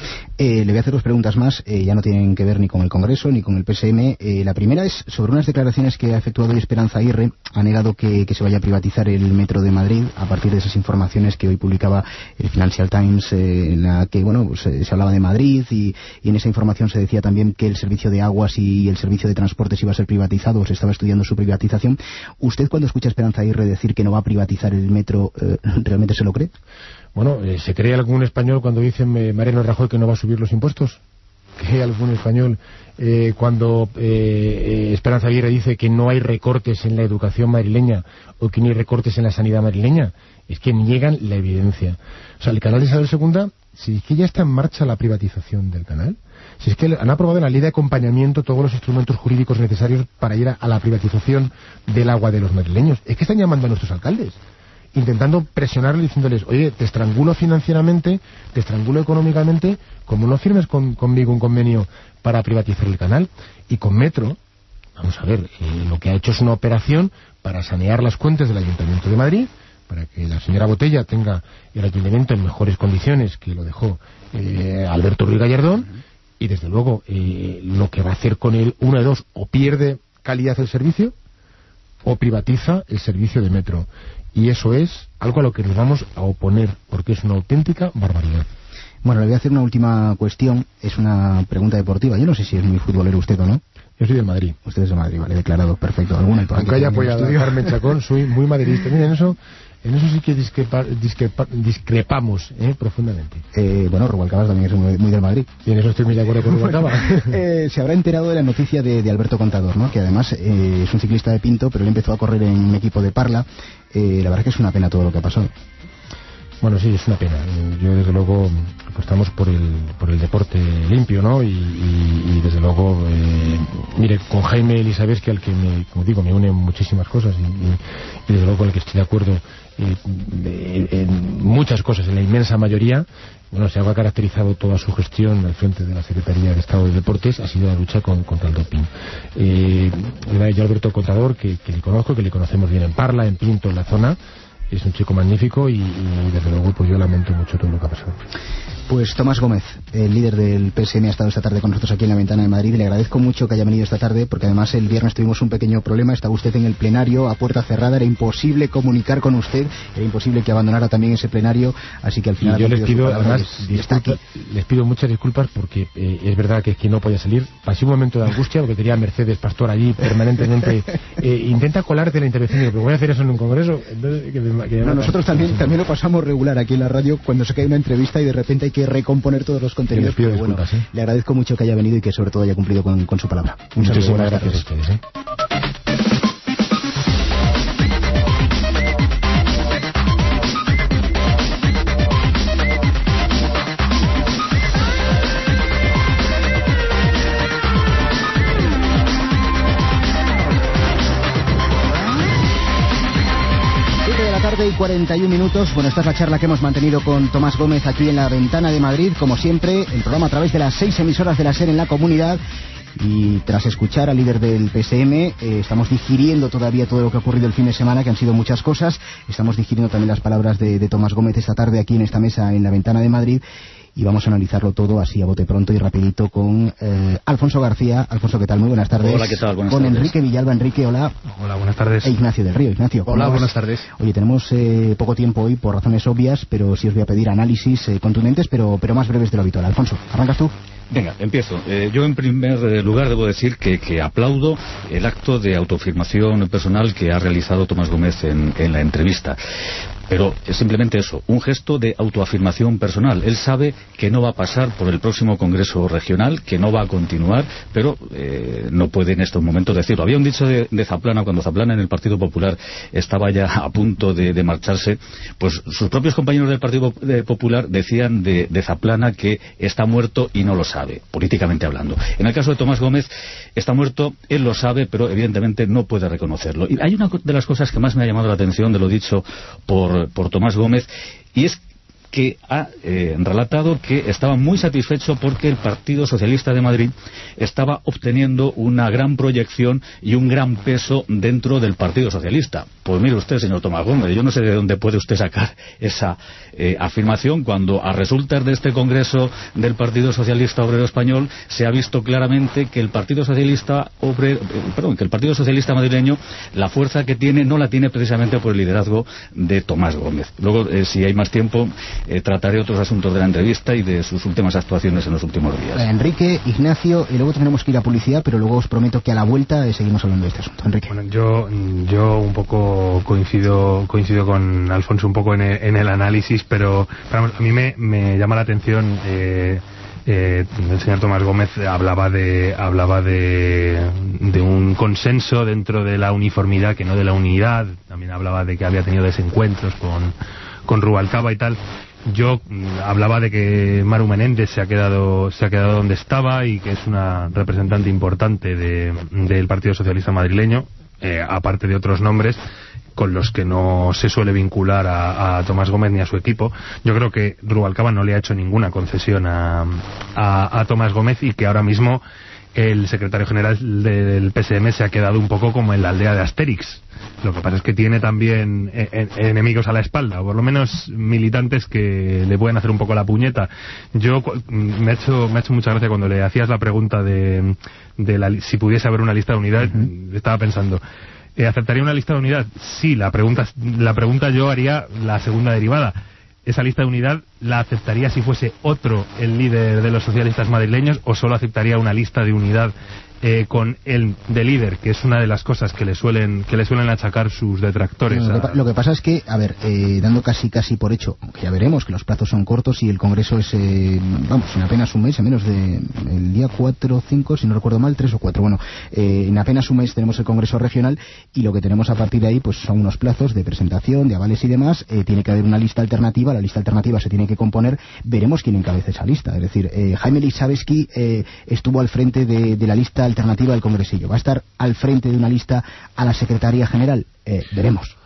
Le voy a hacer 2 preguntas más, ya no tienen que ver ni con el Congreso ni con el PSM. La primera es sobre unas declaraciones que ha efectuado hoy Esperanza Aguirre. Ha negado que se vaya a privatizar el Metro de Madrid a partir de esas informaciones que hoy publicaba el Financial Times, en la que pues, se hablaba de Madrid y en esa información se decía también que el servicio de aguas y el servicio de transportes iba a ser privatizado, o se estaba estudiando su privatización. ¿Usted, cuando escucha a Esperanza Aguirre decir que no va a privatizar el Metro, realmente se lo cree? Bueno, ¿se cree algún español cuando dice Mariano Rajoy que no va a subir los impuestos? ¿Cree algún español cuando Esperanza Aguirre dice que no hay recortes en la educación madrileña o que no hay recortes en la sanidad madrileña? Es que niegan la evidencia. O sea, el canal de Isabel II, si es que ya está en marcha la privatización del canal, si es que han aprobado en la ley de acompañamiento todos los instrumentos jurídicos necesarios para ir a la privatización del agua de los madrileños, es que están llamando a nuestros alcaldes, intentando presionarle, diciéndoles, oye, te estrangulo financieramente, te estrangulo económicamente, como no firmes conmigo un convenio para privatizar el canal. Y con Metro, vamos a ver, lo que ha hecho es una operación para sanear las cuentas del Ayuntamiento de Madrid, para que la señora Botella tenga el ayuntamiento en mejores condiciones que lo dejó Alberto Ruiz Gallardón, y desde luego lo que va a hacer con él, una de dos, o pierde calidad del servicio, o privatiza el servicio de Metro. Y eso es algo a lo que nos vamos a oponer, porque es una auténtica barbaridad. Bueno, le voy a hacer una última cuestión. Es una pregunta deportiva. Yo no sé si es muy futbolero usted o no. Yo soy de Madrid. Usted es de Madrid, vale, declarado, perfecto. ¿Alguna? Aunque haya apoyado a Carmen Chacón, soy muy madridista. Miren, eso En eso sí que discrepamos profundamente. Bueno, Rubalcaba también es muy del Madrid. Y en eso estoy muy de acuerdo con Rubalcaba. Se habrá enterado de la noticia de Alberto Contador, ¿no? Que además es un ciclista de Pinto, pero él empezó a correr en un equipo de Parla. La verdad es que es una pena todo lo que ha pasado. Bueno, sí, es una pena. Yo, desde luego, apostamos por el deporte limpio, ¿no? Y desde luego, mire, con Jaime Elisabés, que al que, como digo, me unen muchísimas cosas, y desde luego con el que estoy de acuerdo en muchas cosas, en la inmensa mayoría. Bueno, se ha caracterizado toda su gestión al frente de la Secretaría de Estado de Deportes, ha sido la lucha contra el doping. Yo, Alberto Contador, que le conozco, que le conocemos bien en Parla, en Pinto, en la zona, es un chico magnífico y desde luego pues yo lamento mucho todo lo que ha pasado. Pues Tomás Gómez, el líder del PSM, ha estado esta tarde con nosotros aquí en la Ventana de Madrid y le agradezco mucho que haya venido esta tarde, porque además el viernes tuvimos un pequeño problema. Estaba usted en el plenario a puerta cerrada, era imposible comunicar con usted, era imposible que abandonara también ese plenario, así que al final... Y yo les pido, además, les pido muchas disculpas porque es verdad que no podía salir. Pasé un momento de angustia porque tenía a Mercedes Pastor allí permanentemente. Intenta colarte la intervención, pero voy a hacer eso en un congreso. Entonces, nosotros también lo pasamos regular aquí en la radio cuando se cae una entrevista y de repente hay que recomponer todos los contenidos. Pido disculpas, le agradezco mucho que haya venido y que sobre todo haya cumplido con su palabra. Muchísimas gracias a ustedes. 41 minutos. Bueno, esta es la charla que hemos mantenido con Tomás Gómez aquí en la Ventana de Madrid. Como siempre, el programa a través de las 6 emisoras de la SER en la comunidad. Y tras escuchar al líder del PSM, estamos digiriendo todavía todo lo que ha ocurrido el fin de semana, que han sido muchas cosas. Estamos digiriendo también las palabras de Tomás Gómez esta tarde aquí en esta mesa en la Ventana de Madrid. Y vamos a analizarlo todo así a bote pronto y rapidito con Alfonso García. Alfonso, ¿qué tal? Muy buenas tardes. Hola, ¿qué tal? Buenas con tardes. Enrique Villalba. Enrique, hola. Hola, buenas tardes. E Ignacio del Río. Ignacio, hola, buenas tardes. Oye, tenemos poco tiempo hoy por razones obvias, pero sí os voy a pedir análisis contundentes, pero más breves de lo habitual. Alfonso, ¿arrancas tú? Venga, empiezo. Yo en primer lugar debo decir que aplaudo el acto de autoafirmación personal que ha realizado Tomás Gómez en la entrevista. Pero es simplemente eso, un gesto de autoafirmación personal. Él sabe que no va a pasar por el próximo Congreso Regional, que no va a continuar, pero no puede en estos momentos decirlo. Había un dicho de Zaplana, cuando Zaplana en el Partido Popular estaba ya a punto de marcharse, pues sus propios compañeros del Partido Popular decían de Zaplana que está muerto y no lo sabe, políticamente hablando. En el caso de Tomás Gómez, está muerto, él lo sabe, pero evidentemente no puede reconocerlo. Y hay una de las cosas que más me ha llamado la atención de lo dicho por Tomás Gómez, y es que ha relatado que estaba muy satisfecho porque el Partido Socialista de Madrid estaba obteniendo una gran proyección y un gran peso dentro del Partido Socialista. Pues mire usted, señor Tomás Gómez, yo no sé de dónde puede usted sacar esa afirmación cuando a resultas de este Congreso del Partido Socialista Obrero Español se ha visto claramente que el Partido Socialista madrileño, la fuerza que tiene no la tiene precisamente por el liderazgo de Tomás Gómez. Luego, si hay más tiempo, trataré otros asuntos de la entrevista y de sus últimas actuaciones en los últimos días. Enrique, Ignacio, y luego tenemos que ir a publicidad, pero luego os prometo que a la vuelta seguimos hablando de este asunto. Enrique. Bueno, yo un poco coincido con Alfonso un poco en el análisis, pero a mí me llama la atención. El señor Tomás Gómez hablaba de un consenso dentro de la uniformidad, que no de la unidad. También hablaba de que había tenido desencuentros con Rubalcaba y tal. Yo hablaba de que Maru Menéndez se ha quedado donde estaba y que es una representante importante del Partido Socialista madrileño, aparte de otros nombres con los que no se suele vincular a Tomás Gómez ni a su equipo. Yo creo que Rubalcaba no le ha hecho ninguna concesión a Tomás Gómez y que ahora mismo el secretario general del PSM se ha quedado un poco como en la aldea de Asterix. Lo que pasa es que tiene también enemigos a la espalda, o por lo menos militantes que le pueden hacer un poco la puñeta. Yo me ha hecho mucha gracia cuando le hacías la pregunta de si pudiese haber una lista de unidad. Estaba pensando, ¿aceptaría una lista de unidad? Sí, la pregunta yo haría la segunda derivada. ¿Esa lista de unidad la aceptaría si fuese otro el líder de los socialistas madrileños o solo aceptaría una lista de unidad con el de líder, que es una de las cosas que le suelen achacar sus detractores. Lo que pasa es que, a ver, dando casi por hecho, que ya veremos que los plazos son cortos y el Congreso es, en apenas un mes, en menos de el día 4 o 5, si no recuerdo mal, 3 o 4, bueno, en apenas un mes tenemos el Congreso regional y lo que tenemos a partir de ahí pues son unos plazos de presentación, de avales y demás. Tiene que haber una lista alternativa, la lista alternativa se tiene que componer, veremos quién encabeza esa lista. Es decir, Jaime Lizabeski estuvo al frente de la lista alternativa del Congresillo. ¿Va a estar al frente de una lista a la Secretaría General? Veremos.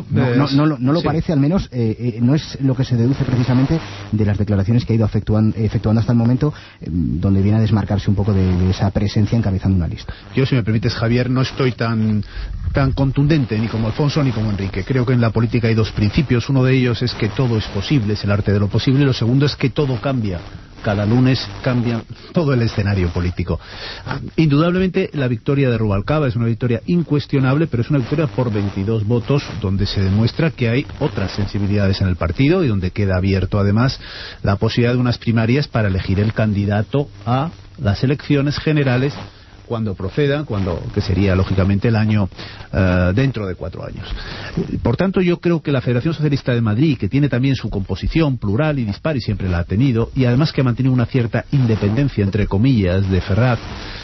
No lo sí. parece, al menos no es lo que se deduce precisamente de las declaraciones que ha ido efectuando hasta el momento, donde viene a desmarcarse un poco de esa presencia encabezando una lista. Yo, si me permites, Javier, no estoy tan contundente ni como Alfonso ni como Enrique. Creo que en la política hay dos principios. Uno de ellos es que todo es posible, es el arte de lo posible, y lo segundo es que todo cambia. Cada lunes cambia todo el escenario político. Indudablemente la victoria de Rubalcaba es una victoria incuestionable, pero es una victoria por 22 votos, donde se demuestra que hay otras sensibilidades en el partido y donde queda abierto además la posibilidad de unas primarias para elegir el candidato a las elecciones generales cuando procedan, que sería lógicamente el año dentro de 4 años. Por tanto, yo creo que la Federación Socialista de Madrid, que tiene también su composición plural y dispar, y siempre la ha tenido, y además que ha mantenido una cierta independencia, entre comillas, de Ferraz,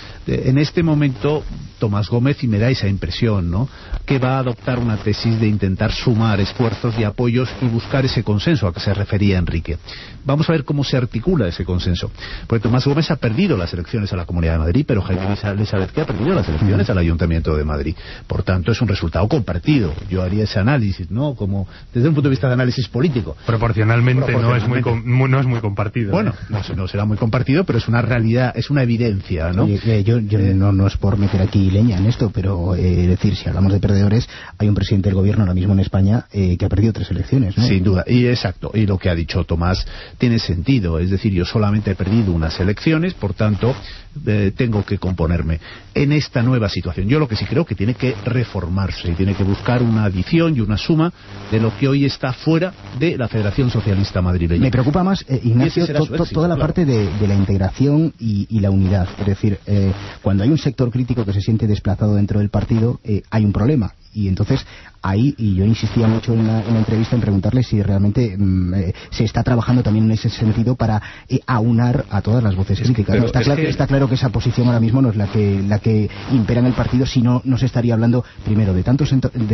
en este momento Tomás Gómez, y me da esa impresión, ¿no?, que va a adoptar una tesis de intentar sumar esfuerzos y apoyos y buscar ese consenso a que se refería Enrique. Vamos a ver cómo se articula ese consenso, porque Tomás Gómez ha perdido las elecciones a la Comunidad de Madrid, pero Jaime Lizabeski ha perdido las elecciones al Ayuntamiento de Madrid. Por tanto, es un resultado compartido. Yo haría ese análisis, ¿no?, como desde un punto de vista de análisis político. Proporcionalmente. No es muy compartido. Bueno, no será muy compartido, pero es una realidad, es una evidencia, ¿no? Yo no es por meter aquí leña en esto, pero decir, si hablamos de perdedores, hay un presidente del gobierno ahora mismo en España que ha perdido 3 elecciones, ¿no? Sin duda, y exacto, y lo que ha dicho Tomás tiene sentido, es decir, yo solamente he perdido unas elecciones, por tanto tengo que componerme en esta nueva situación. Yo lo que sí creo que tiene que reformarse y tiene que buscar una adición y una suma de lo que hoy está fuera de la Federación Socialista Madrileña. Me preocupa más, Ignacio, toda la parte de la integración y la unidad. Es decir, cuando hay un sector crítico que se siente desplazado dentro del partido, hay un problema. Y entonces ahí, y yo insistía mucho en la entrevista en preguntarle si realmente se está trabajando también en ese sentido para aunar a todas las voces críticas. ¿No? Está claro que esa posición ahora mismo no es la que impera en el partido, si no se estaría hablando primero de tantos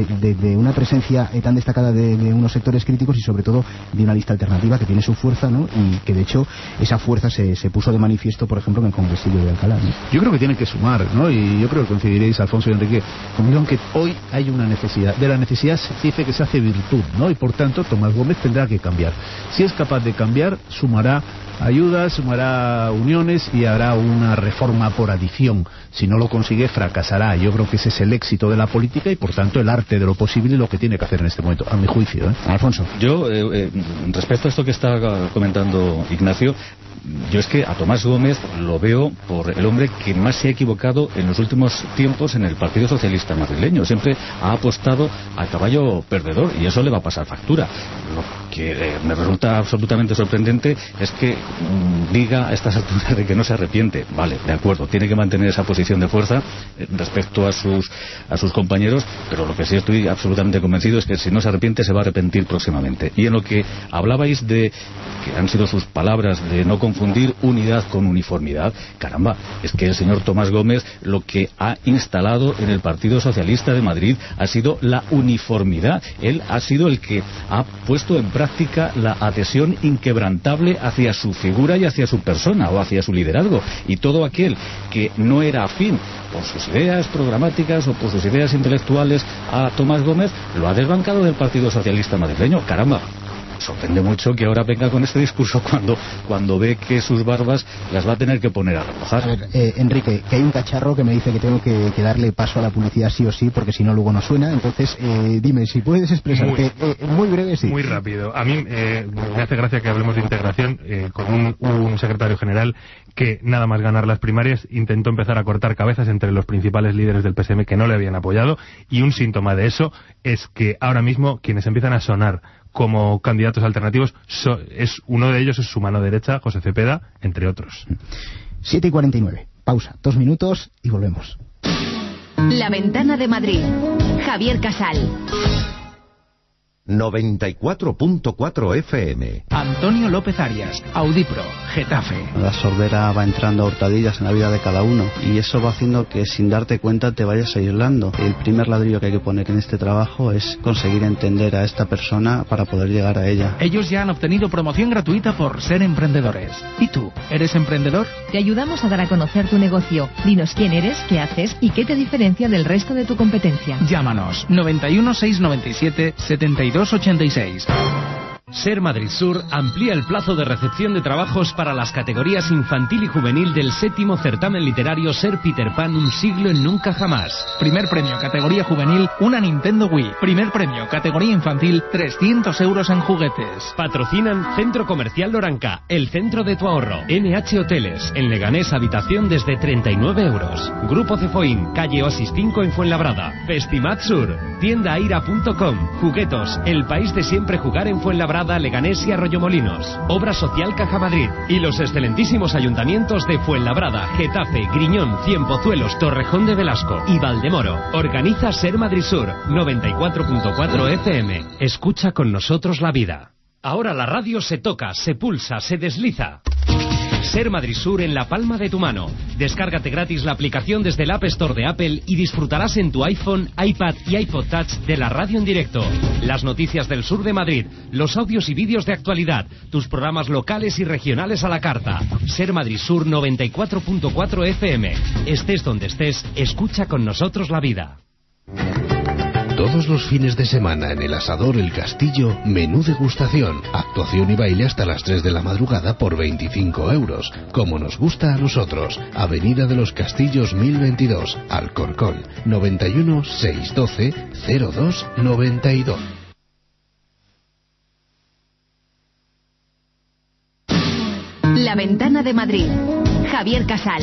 de una presencia tan destacada de unos sectores críticos y sobre todo de una lista alternativa que tiene su fuerza, ¿no?, y que de hecho esa fuerza se puso de manifiesto, por ejemplo, en el Congresillo de Alcalá, ¿no? Yo creo que tienen que sumar, ¿no?, y yo creo que coincidiréis, Alfonso y Enrique, conmigo, aunque hoy hay una necesidad. De la necesidad se dice que se hace virtud, ¿no?, y por tanto Tomás Gómez tendrá que cambiar. Si es capaz de cambiar, sumará ayudas, sumará uniones y hará una reforma por adición. Si no lo consigue, fracasará. Yo creo que ese es el éxito de la política y por tanto el arte de lo posible y lo que tiene que hacer en este momento, a mi juicio, ¿eh? Alfonso. Yo, respecto a esto que está comentando Ignacio, yo es que a Tomás Gómez lo veo por el hombre que más se ha equivocado en los últimos tiempos en el Partido Socialista madrileño. Siempre ha apostado a caballo perdedor y eso le va a pasar factura. Lo que me resulta absolutamente sorprendente es que diga a estas alturas de que no se arrepiente. Vale, de acuerdo, tiene que mantener esa posición de fuerza respecto a sus compañeros, pero lo que sí estoy absolutamente convencido es que si no se arrepiente se va a arrepentir próximamente. Y en lo que hablabais de que han sido sus palabras de no confundir unidad con uniformidad, caramba, es que el señor Tomás Gómez lo que ha instalado en el Partido Socialista de Madrid ha sido la uniformidad. Él ha sido el que ha puesto en práctica la adhesión inquebrantable hacia su figura y hacia su persona o hacia su liderazgo, y todo aquel que no era afín por sus ideas programáticas o por sus ideas intelectuales a Tomás Gómez lo ha desbancado del Partido Socialista madrileño. Caramba, sorprende mucho que ahora venga con este discurso cuando ve que sus barbas las va a tener que poner a remojar. A ver, Enrique, que hay un cacharro que me dice que tengo que darle paso a la publicidad sí o sí, porque si no luego no suena. Entonces, dime, si puedes expresarte muy breve, sí. Muy rápido. A mí me hace gracia que hablemos de integración con un secretario general que nada más ganar las primarias intentó empezar a cortar cabezas entre los principales líderes del PSM que no le habían apoyado, y un síntoma de eso es que ahora mismo quienes empiezan a sonar como candidatos alternativos, uno de ellos es su mano derecha, José Cepeda, entre otros. 7:49. Pausa, 2 minutos y volvemos. La Ventana de Madrid. Javier Casal. 94.4 FM. Antonio López Arias, Audipro, Getafe. La sordera va entrando a hurtadillas en la vida de cada uno y eso va haciendo que sin darte cuenta te vayas aislando. El primer ladrillo que hay que poner en este trabajo es conseguir entender a esta persona para poder llegar a ella. Ellos ya han obtenido promoción gratuita por ser emprendedores. ¿Y tú? ¿Eres emprendedor? Te ayudamos a dar a conocer tu negocio. Dinos quién eres, qué haces y qué te diferencia del resto de tu competencia. Llámanos 91 697 7286. Ser Madrid Sur amplía el plazo de recepción de trabajos para las categorías infantil y juvenil del 7º certamen literario Ser Peter Pan, un siglo en nunca jamás. Primer premio categoría juvenil, una Nintendo Wii. Primer premio categoría infantil, 300 euros en juguetes. Patrocinan Centro Comercial Loranca, el centro de tu ahorro. NH Hoteles, en Leganés, habitación desde 39 euros. Grupo Cefoín, calle Oasis 5 en Fuenlabrada. Festimat Sur, tiendaaira.com. Juguetos, el país de siempre jugar en Fuenlabrada, Leganés y Arroyomolinos. Obra Social Caja Madrid y los excelentísimos ayuntamientos de Fuenlabrada, Getafe, Griñón, Cienpozuelos, Torrejón de Velasco y Valdemoro. Organiza Ser Madrid Sur, 94.4 FM. Escucha con nosotros la vida. Ahora la radio se toca, se pulsa, se desliza. Ser Madrid Sur en la palma de tu mano. Descárgate gratis la aplicación desde el App Store de Apple y disfrutarás en tu iPhone, iPad y iPod Touch de la radio en directo. Las noticias del sur de Madrid, los audios y vídeos de actualidad, tus programas locales y regionales a la carta. Ser Madrid Sur 94.4 FM. Estés donde estés, escucha con nosotros la vida. Todos los fines de semana en el Asador El Castillo, menú degustación, actuación y baile hasta las 3 de la madrugada por 25 euros. Como nos gusta a nosotros. Avenida de los Castillos 1022, Alcorcón, 91 612 0292. La Ventana de Madrid. Javier Casal.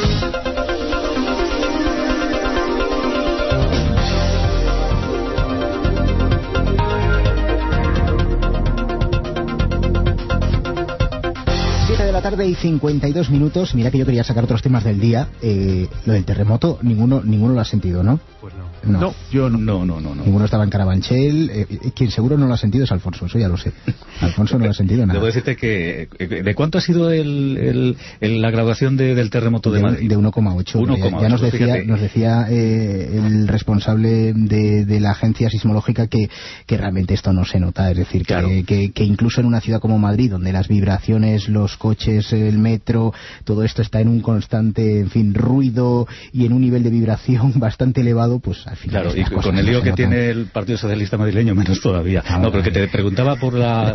De la tarde y 52 minutos. Mira que yo quería sacar otros temas del día. Lo del terremoto, ninguno lo ha sentido, ¿no? Pues no. No, yo no. Ninguno estaba en Carabanchel. Quien seguro no lo ha sentido es Alfonso, eso ya lo sé. Alfonso no lo ha sentido nada. Debo decirte que ¿de cuánto ha sido la graduación del terremoto de Madrid? De 1,8. Ya nos decía el responsable de la agencia sismológica que realmente esto no se nota. Es decir, claro, que incluso en una ciudad como Madrid, donde las vibraciones, los coches, el metro, todo esto está en un constante, en fin, ruido y en un nivel de vibración bastante elevado, pues al final. Claro, y con el lío que tiene el Partido Socialista madrileño, menos todavía. No, pero que te preguntaba por la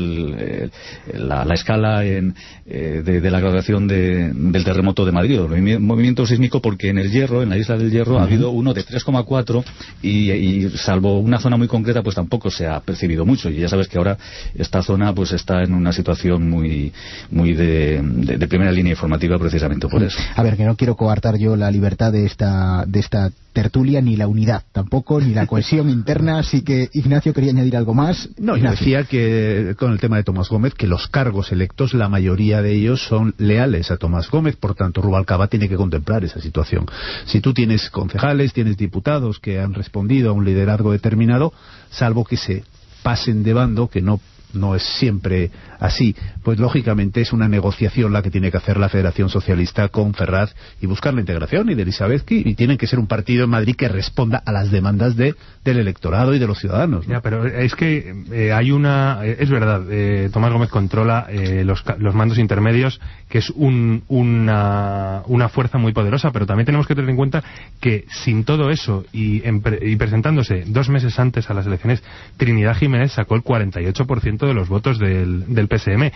escala de la graduación del terremoto de Madrid, el movimiento sísmico, porque en el Hierro, en la isla del Hierro, ha habido uno de 3,4 y salvo una zona muy concreta, pues tampoco se ha percibido mucho. Y ya sabes que ahora esta zona pues está en una situación muy de primera línea informativa precisamente por eso. A ver, que no quiero coartar yo la libertad de esta tertulia, ni la unidad tampoco, ni la cohesión interna, así que Ignacio quería añadir algo más. No, yo decía que con el tema de Tomás Gómez, que los cargos electos, la mayoría de ellos son leales a Tomás Gómez, por tanto Rubalcaba tiene que contemplar esa situación. Si tú tienes concejales, tienes diputados que han respondido a un liderazgo determinado, salvo que se pasen de bando, que no es siempre así, pues lógicamente es una negociación la que tiene que hacer la Federación Socialista con Ferraz y buscar la integración y de Elisabetsky, y tienen que ser un partido en Madrid que responda a las demandas del electorado y de los ciudadanos, ¿no? Ya, pero es que hay es verdad, Tomás Gómez controla los mandos intermedios, que es una fuerza muy poderosa, pero también tenemos que tener en cuenta que sin todo eso y presentándose 2 meses antes a las elecciones, Trinidad Jiménez sacó el 48% de los votos del PSM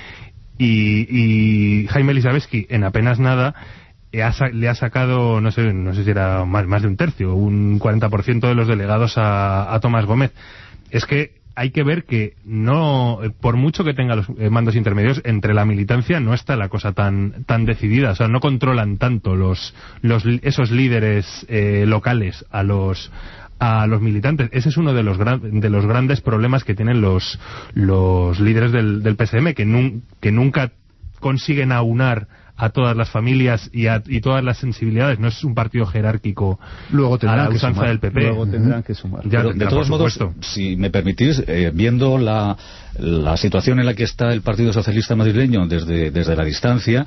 y Jaime Elisabetsky en apenas nada le ha sacado, no sé si era más de un tercio, un 40% de los delegados a Tomás Gómez. Es que hay que ver que no, por mucho que tenga los mandos intermedios, entre la militancia no está la cosa tan decidida, o sea, no controlan tanto esos líderes locales a los militantes. Ese es uno de los grandes problemas que tienen los líderes del PSM, que nunca consiguen aunar a todas las familias y todas las sensibilidades. No es un partido jerárquico luego a la usanza del PP. Luego tendrán que sumar. Pero, de todos modos, si me permitís, viendo la situación en la que está el Partido Socialista madrileño desde la distancia,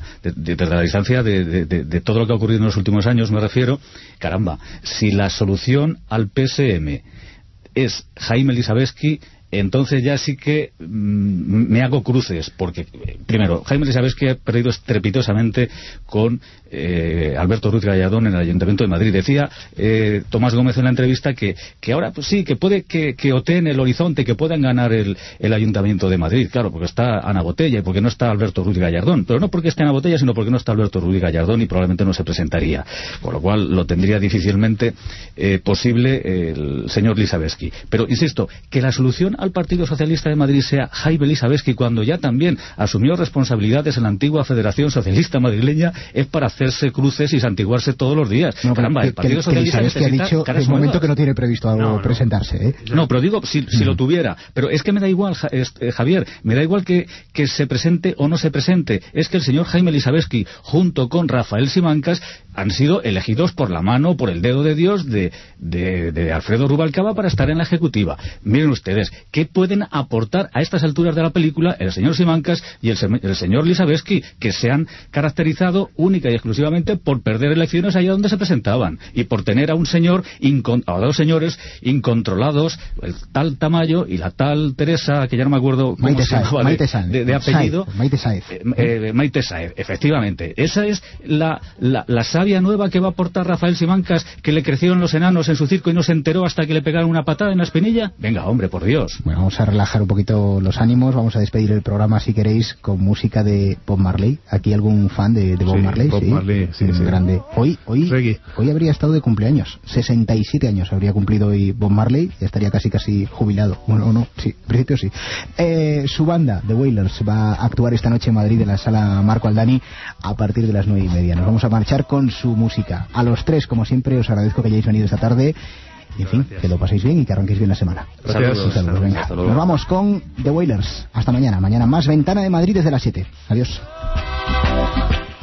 de todo lo que ha ocurrido en los últimos años, me refiero, caramba, si la solución al PSM es Jaime Elisabetsky, entonces ya sí que me hago cruces, porque primero, Jaime Elisabetsky ha perdido estrepitosamente con Alberto Ruiz Gallardón en el Ayuntamiento de Madrid. Decía Tomás Gómez en la entrevista que ahora pues sí, que puede que oteen el horizonte, que puedan ganar el Ayuntamiento de Madrid, claro, porque está Ana Botella y porque no está Alberto Ruiz Gallardón, pero no porque esté Ana Botella, sino porque no está Alberto Ruiz Gallardón y probablemente no se presentaría, con lo cual lo tendría difícilmente posible el señor Elisabetsky. Pero insisto, que la solución al Partido Socialista de Madrid sea Jaime Elisabetsky, cuando ya también asumió responsabilidades en la antigua Federación Socialista Madrileña, es para hacerse cruces y santiguarse todos los días. No, caramba, el Partido Socialista necesita ha dicho en el momento que no tiene previsto algo presentarse, ¿eh? No, pero digo, si lo tuviera. Pero es que me da igual, Javier, me da igual que se presente o no se presente. Es que el señor Jaime Elisabetsky, junto con Rafael Simancas, han sido elegidos por la mano, por el dedo de Dios de Alfredo Rubalcaba para estar en la ejecutiva. Miren ustedes, ¿qué pueden aportar a estas alturas de la película el señor Simancas y el señor Elisabetsky, que se han caracterizado única y exclusivamente por perder elecciones allá donde se presentaban y por tener a un señor a dos señores incontrolados, el tal Tamayo y la tal Teresa, que ya no me acuerdo cómo se llamaba de apellido, Maite Saez, efectivamente. Esa es la savia nueva que va a aportar Rafael Simancas, que le crecieron los enanos en su circo y no se enteró hasta que le pegaron una patada en la espinilla. Venga, hombre, por Dios. Bueno, vamos a relajar un poquito los ánimos, vamos a despedir el programa, si queréis, con música de Bob Marley. ¿Aquí algún fan de Bob Marley? Bob Marley, sí. Grande. Hoy habría estado de cumpleaños, 67 años habría cumplido hoy Bob Marley, ya estaría casi jubilado. Bueno, no, sí, en principio sí. Su banda, The Wailers, va a actuar esta noche en Madrid en la sala Marco Aldani a partir de las 9:30. Nos vamos a marchar con su música. A los tres, como siempre, os agradezco que hayáis venido esta tarde. Y en fin, gracias. Que lo paséis bien y que arranquéis bien la semana. Saludos. Venga. Nos vamos con The Wailers. Hasta mañana. Mañana más Ventana de Madrid desde las 7. Adiós.